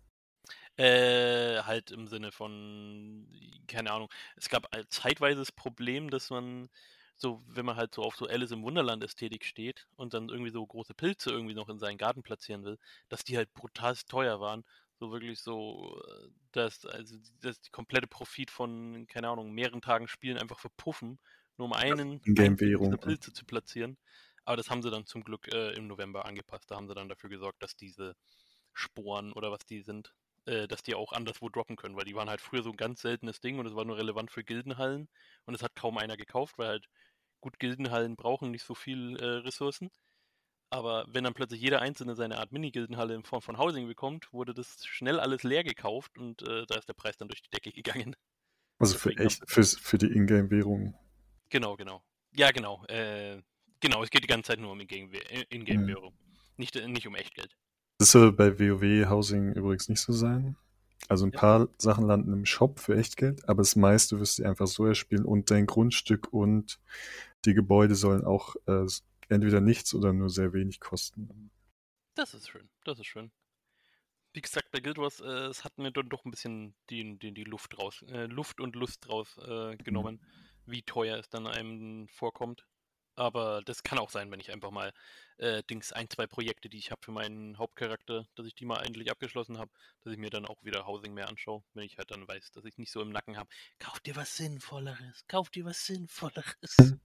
Äh, halt im Sinne von, keine Ahnung, es gab ein zeitweises Problem, dass man so, wenn man halt so auf so Alice im Wunderland-Ästhetik steht und dann irgendwie so große Pilze irgendwie noch in seinen Garten platzieren will, dass die halt brutal teuer waren. So wirklich so, äh, dass, also, dass die komplette Profit von, keine Ahnung, mehreren Tagen Spielen einfach verpuffen, nur um einen einzigen dieser Ingame-Währung. Pilze zu platzieren. Aber das haben sie dann zum Glück äh, im November angepasst. Da haben sie dann dafür gesorgt, dass diese Sporen oder was die sind, äh, dass die auch anderswo droppen können, weil die waren halt früher so ein ganz seltenes Ding und es war nur relevant für Gildenhallen und es hat kaum einer gekauft, weil halt gut Gildenhallen brauchen nicht so viel äh, Ressourcen. Aber wenn dann plötzlich jeder Einzelne seine Art Mini-Gildenhalle in Form von Housing bekommt, wurde das schnell alles leer gekauft und äh, da ist der Preis dann durch die Decke gegangen. Also für Deswegen haben echt, sie. für, für die Ingame-Währung. Genau, genau. Ja, genau. Äh, genau, es geht die ganze Zeit nur um Ingame-Währung. Nicht, äh, nicht um Echtgeld. Das soll bei WoW Housing übrigens nicht so sein. Also ein Ja. paar Sachen landen im Shop für Echtgeld, aber das meiste wirst du einfach so erspielen und dein Grundstück und die Gebäude sollen auch äh, entweder nichts oder nur sehr wenig kosten. Das ist schön, das ist schön. Wie gesagt, bei Guild Wars, äh, es hat mir dann doch ein bisschen die, die, die Luft raus, äh, Luft und Lust raus äh, genommen, wie teuer es dann einem vorkommt. Aber das kann auch sein, wenn ich einfach mal äh, Dings ein, zwei Projekte, die ich habe für meinen Hauptcharakter, dass ich die mal endlich abgeschlossen habe, dass ich mir dann auch wieder Housing mehr anschaue, wenn ich halt dann weiß, dass ich nicht so im Nacken habe. Kauf dir was Sinnvolleres, kauf dir was Sinnvolleres. Mhm.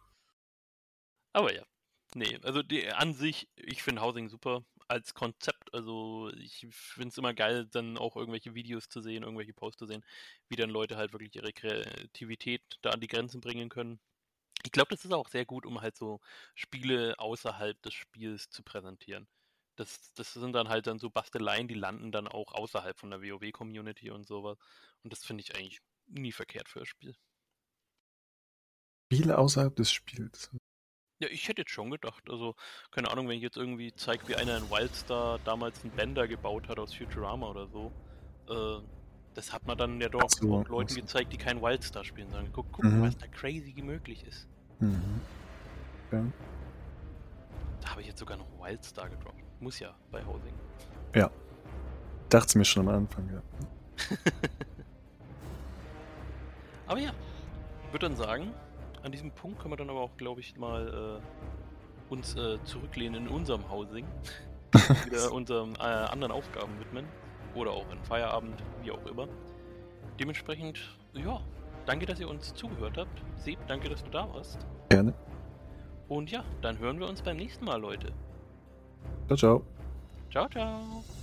Aber ja, nee, also die an sich, ich finde Housing super als Konzept. Also ich finde es immer geil, dann auch irgendwelche Videos zu sehen, irgendwelche Posts zu sehen, wie dann Leute halt wirklich ihre Kreativität da an die Grenzen bringen können. Ich glaube, das ist auch sehr gut, um halt so Spiele außerhalb des Spiels zu präsentieren. Das, das sind dann halt dann so Basteleien, die landen dann auch außerhalb von der WoW-Community und sowas. Und das finde ich eigentlich nie verkehrt für das Spiel. Spiele außerhalb des Spiels. Ja, ich hätte jetzt schon gedacht, also, keine Ahnung, wenn ich jetzt irgendwie zeige, wie einer in Wildstar damals einen Bender gebaut hat aus Futurama oder so, äh, das hat man dann ja doch Ach so, auch Leuten ach so. gezeigt, die kein Wildstar spielen, sagen, guck, guck mal, Mhm. was da crazy möglich ist. Mhm. Ja. Da habe ich jetzt sogar noch Wildstar gedroppt. Muss ja bei Housing. Ja. Dachte mir schon am Anfang, ja. Aber ja, ich würde dann sagen, an diesem Punkt können wir dann aber auch, glaube ich, mal äh, uns äh, zurücklehnen in unserem Housing. Wieder unseren äh, anderen Aufgaben widmen. Oder auch in Feierabend, wie auch immer. Dementsprechend, ja, danke, dass ihr uns zugehört habt. Seb, danke, dass du da warst. Gerne. Und ja, dann hören wir uns beim nächsten Mal, Leute. Ciao, ciao. Ciao, ciao.